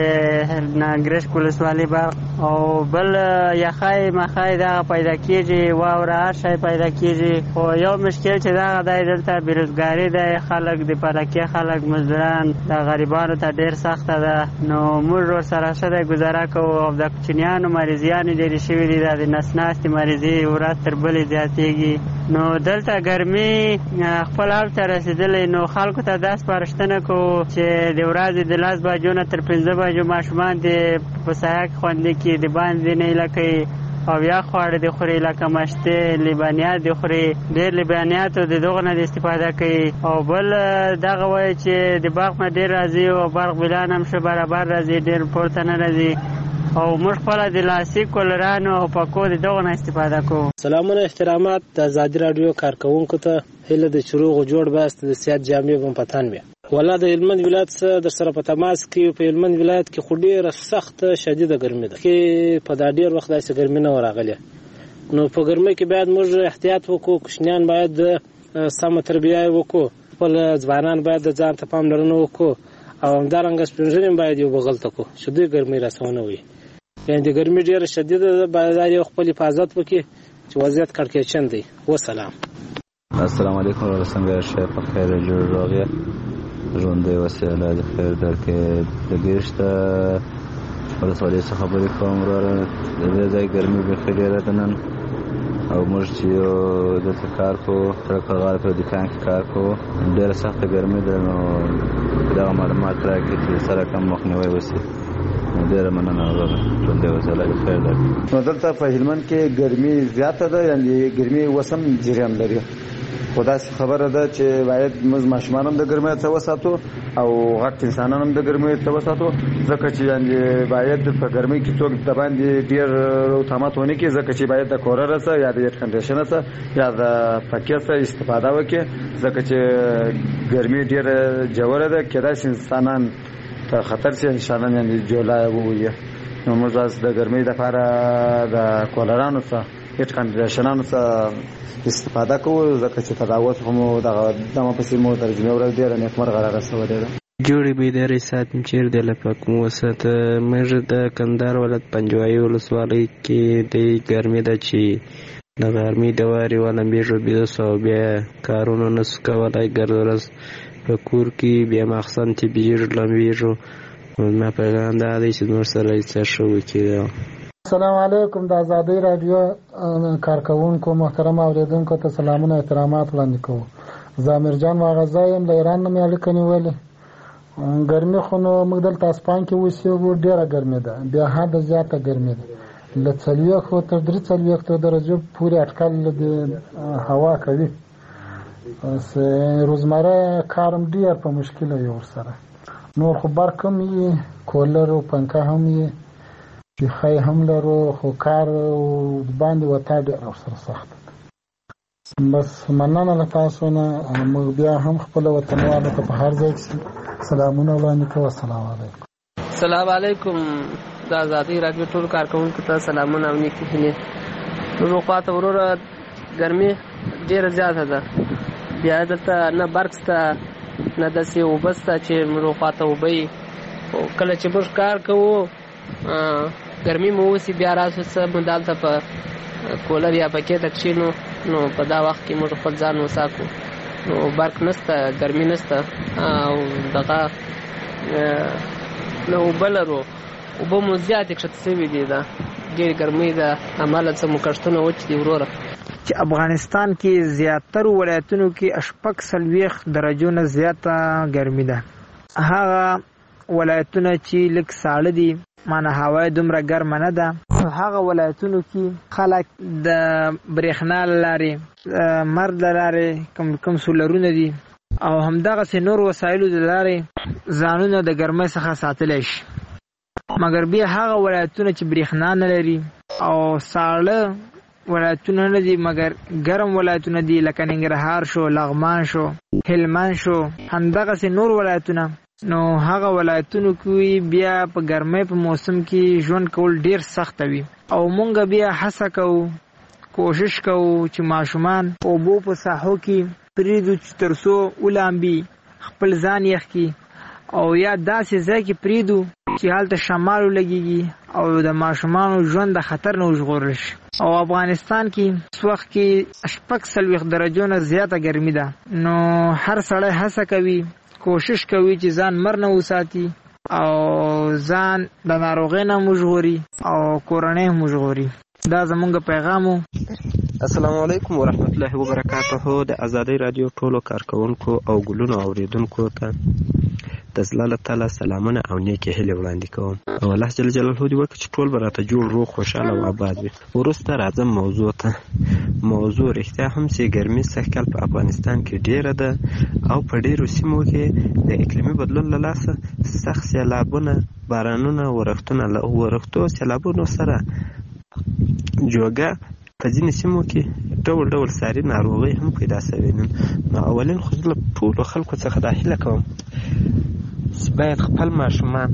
ګرشک ولسوالۍ برق. او بل یخای مخای دغه پیدا کېږي، واوره هر شی پیدا کېږي. خو یو مشکل چې دغه دی دلته بېروزګاري دی، خلک د پرکې خلک مزدوران د غریبانو ته ډېر سخته ده. نو موږ ورسره ښه دی ګزاره کوو. او د کوچنیانو مریضیانې ډېرې شوي دي، د نس ناستې مریضي ورځ تر بلې زیاتېږي. نو دلته ګرمي خپل حال ته رسېدلی. نو خلکو ته دا سپارښتنه کوو چې د ورځې د لس بجو نه تر پنځه بجو ماشومان دې په سایه کې خوندي کړي، د باندې نه لکه او یا خواړه د خوري لکه مشته لبنیات د خوري، ډېر لبنیات د دغه نه استفاده کوي. او بل دغه وایي چې د باغ نه ډېر راځي او برق بلان هم ښه برابر راځي، ډېر پورته نه راځي. او موږ خپل د لاسي کولرانو او پکو د دغه نه استفاده کوو. سلامونه احترامات د ازادي راډیو کارکونکو ته. هله د چروغ جوړ باست د سیاست جامع بم پتان بیا ولا د هلمند ولایت سره در سره په تماس کې. په هلمند ولایت کې خو ډېره سخته شدیده ګرمي ده، کې په دا ډېر وخت داسې ګرمي نه ورغلې. نو په ګرمۍ کې باید موږ احتیاط وکړو، کوچنیان باید سمه تربیه وکړو، خپل ځوانان باید د ځان ته پاملرنه وکړو. او همدارنګه سپین ږیري باید یو بغل ته کړو چې دوی ګرمۍ راسونه وي. یعنې د ګرمۍ ډېره شدیده ده، باید یو خپل حفاظت وکړي چې وضعیت کړکېچن دی. وسلام. السلام علیکم ورحمۃ اللہ شیخ خیر جوړ راغی ژوندې وسیله د خیر درکې د ګرشت ولسوالۍ څخه خبرې کوم. وروره د دې ځای ګرمي بیخي ډېره ده نن، او موږ چې دلته کار کوو سړک پر غاړه په دوکان کې کار کوو، ډېره سخته ګرمي ده. نو دغه معلومات راکړي چې سره کم مخنیوی وشي. ډېره مننه وروره، ژوندې وسیله د خیر درکې. نو دلته په هلمند کې ګرمي زیاته ده، یعنې ګرمي وسم جریان لري. خو داسې خبره ده چې باید موږ ماشومان هم د ګرمۍ څخه وساتو او غټ انسانان هم د ګرمۍ څخه وساتو، ځکه چې یعنې باید په ګرمۍ کې څوک د باندې ډېر روتامات ونه کړي، ځکه چې باید د کورر څخه یا د ایټ کنډیشن څخه یا د پکې څخه استفاده وکړي، ځکه چې ګرمۍ ډېره ژوره ده. کېدای شي انسانان ته خطر شي ان شاء الله یعنی جولای وویه نو موږ د ګرمۍ لپاره د کولرانو څخه هیټ کنډیشنانو څخه استفاده کوو ځکه چې تداوت هم دغه دمه پسې مو ترجمه ورځ ډېره نیکمرغه راغسولې ده. جوړې بیدارې ساتم چیر د لپاک مو وساته. موږ د کندهار ولایت پنجوایي ولسوالۍ کې د ګرمۍ ده چې د غرمې د وارې ولمبېږو بیدسو او بیا کارونه نسو کولی ګرد ورځ په کور کې بیا ماخستن چې بیږو لمبېږو. زما پیغام دا دی چې نور سره څه ښه وکړي. السلام علیکم. د ازادۍ راډیو کارکوونکو محترم اورېدونکو ته سلامونه احترامات وړاندې کوو. زه امیرجان ماغزه یم، له ایران نه مې اړیکه نیولې. ګرمي خو نو موږ دلته اسپان کې اوسېږو، ډېره ګرمي ده، بیا حده زیاته ګرمي ده، له څلوېښتو تر درې څلوېښتو درجو پورې اټکل د هوا کوي. روزمره کارم ډېر په مشکله یې ورسره. نور خو برق هم یې، کولر او پنکه هم یې، بیخی هم لرو، خو کار باندې وتا ډېر ورسره سخت ده. بس مننه له تاسو نه. موږ بیا هم خپله وطنوالو ته په هر ځای کې سلامونه وړاندې کوو. السلام علیکم. السلام علیکم. د ازادۍ راډیو ټول کارکوونکو ته سلامونه او نیکې هیلې. نور خواته وروره ګرمي ډېره زیاته ده، بیا دلته نه برق شته نه داسې اوبه شته چې موږ خواته اوبه وي. کله چې موږ کار کوو ګرمي مو اوسي، بیا راسو څه مو دلته په کولر یا پکې ته کښېنو، نو په دا وخت کې موږ خپل ځان وساتو. نو برق نشته، ګرمي نشته او دغه نه اوبه لرو، اوبه مو زیاتې کښته شوي دي، دا ډېرې ګرمۍ ده، هماله څه مو کښتونه وچ دي وروره. چې افغانستان کې زیاترو ولایتونو کې شپږ څلوېښت درجو نه زیاته ګرمي ده. هغه ولایتونه چې لږ ساړه دي، معنی هوا دومره ګرمه نه ده، هغه ولایتونو کې خلک د برېښنا له لارې، مرد له لارې کوم کوم سولرونه دي او همدغسې نور وسایلو د لارې ځانونه د ګرمۍ څخه ساتلی شي. مګر بیا هغه ولایتونه چې برېښنا نه لري او ساړه ولایتونه نه دي مګر ګرم ولایتونه دي، لکه ننګرهار شو، لغمان شو، هلمند شو، همدغسې نور ولایتونه، نو هغه ولایتونو کې بیا په ګرمۍ په موسم کې ژوند کول ډیر سخت وي. او مونږ بیا هڅه کوو، کوشش کوو چې ماشومان اوبو په ساحو کې پریږدو چې تر څو ولامبي، خپل ځان یخ کړي، او یا داسې ځای کې پریږدو چې هلته شمال ولګېږي او د ماشومانو ژوند د خطر نه وژغورل شي. او افغانستان کې اس وخت کې شپږ څلوېښت درجو نه زیاته ګرمي ده، نو هر سړی هڅه کوي، کوشش کوي چې ځان مر نه وساتي او ځان د ناروغۍ نه وژغوري او کورنۍ هم وژغوري. دا زمونږ پیغام و. السلام علیکم ورحمت الله وبرکاته. د ازادۍ راډیو ټولو کارکوونکو او ګلونو اوریدونکو ته د زړه تعالی سلامونه او نیکې هیلې وړاندې کوم، او الله جل جلاله دې وکړي چې ټول به راته جوړ روغ خوشحاله او آباد وي. وروسته راځم موضوع ته. موضوع رښتیا هم چې ګرمي سږکال په افغانستان کې ډیره ده او په ډیرو سیمو کې د اقلیمي بدلون له لاسه سخت سیلابونه، بارانونه، ورښتونه له ورښتو سیلابونو سره جوګه په ځینې سیمو کې ډول ډول ساري ناروغۍ هم پیدا شوې. نو اولین خو زه له ټولو خلکو څخه دا هیله کوم چې باید خپل ماشومان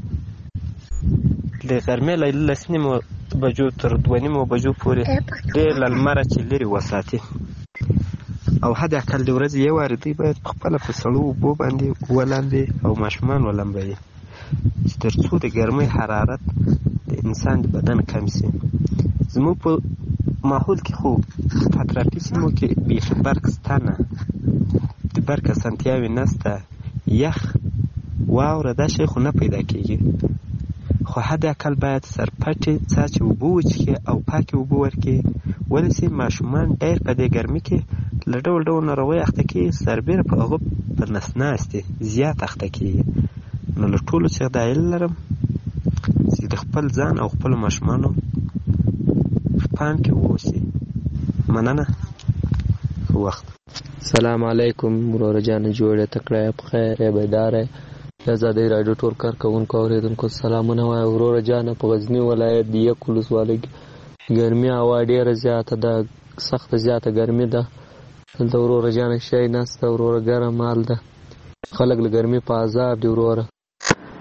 د غرمې له لس نیمو بجو تر دوه نیمو بجو پورې ډېر له لمره چې لرې وساتي، او حد اقل د ورځې یو وارې دوی باید په خپله په سړو اوبو باندې ولامبي او ماشومان ولامبوي چې تر څو د ګرمۍ حرارت د انسان د بدن کم شي. زموږ په ماحول کې خو په اطرافي سیمو کې بیخي برق شته نه، د برق اسانتیاوې نشته، یخ واوره دا شی خو نه پیدا کېږي. خو حد اقل باید سرپټې څاڅکې اوبه وڅښي او پاکې اوبه ورکړي، ولې چې ماشومان ډېر په دې ګرمۍ کې له ډول ډول ناروغیو اخته کېږي، سربېره په هغو په نس ناستې زیات اخته کېږي. نو له ټولو څخه دا هیله لرم چې د خپل ځان او خپلو ماشومانو پام کې واوسي. مننه. وخت. سلام علیکم ورور جان، جوړه تکړه په خیر بیداره. د ازادۍ راډیو ټول کارکوونکو اوریدونکو سلامونه وایي. ورور جان په غزنی ولایت د یک ولسوالۍ ګرمي هوا ډیره زیاته ده، سخته زیاته ګرمي ده. دلته ورور جان شی نسته، ورور ګرم مال ده، خلک له ګرمي په عذاب دي. وروره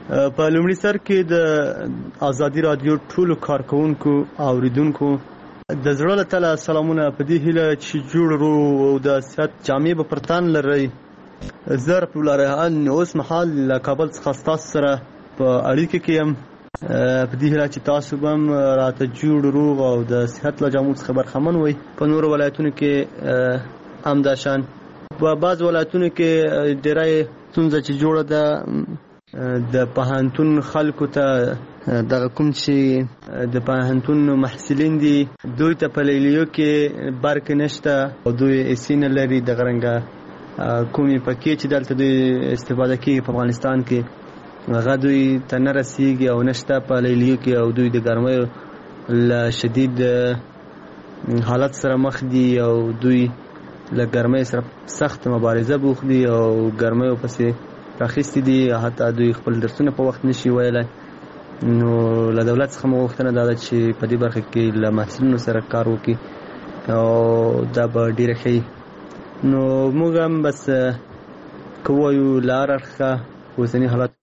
په لومړي سر کې د ازادي رادیو ټولو کارکونکو او اوریدونکو د زړه له تله سلامونه په دې هیله چې جوړ رو او د صحت جامع به پرتان لري. زه رفیع الله ریحان اوس مهال له کابل څخه ستاسو سره په اړیکه کې یم په دې هیله چې تاسو به هم راته جوړ روغ او د صحت له جامو څخه برخمن وئ. په نورو ولایتونو کې همداشان په بعض ولایتونو کې ډېری ستونزه چې جوړه ده د پوهنتون خلکو ته دغه کوم چې د پوهنتون محصلین دي دوی ته په لیلیو کې برق نشته او دوی اسی نه لري دغه رنګه کومې پکې چې دلته دوی استفاده کوي په افغانستان کې هغه دوی ته نه رسیږي او نشته په لیلیو کې او دوی د ګرمۍ له شدید حالت سره مخ دي او دوی له ګرمۍ سره سخت مبارزه بوخت دي او ګرمۍ پسې راخیستي دي حتی دوی خپل درسونه په وخت نشي ویلی. نو له دولت څخه مو غوښتنه دا ده چې په دې برخه کې له محصلینو سره کار وکړي او دا به ډېره ښه. نو موږ هم بس که ووایو له هر اړخه اوسني حالات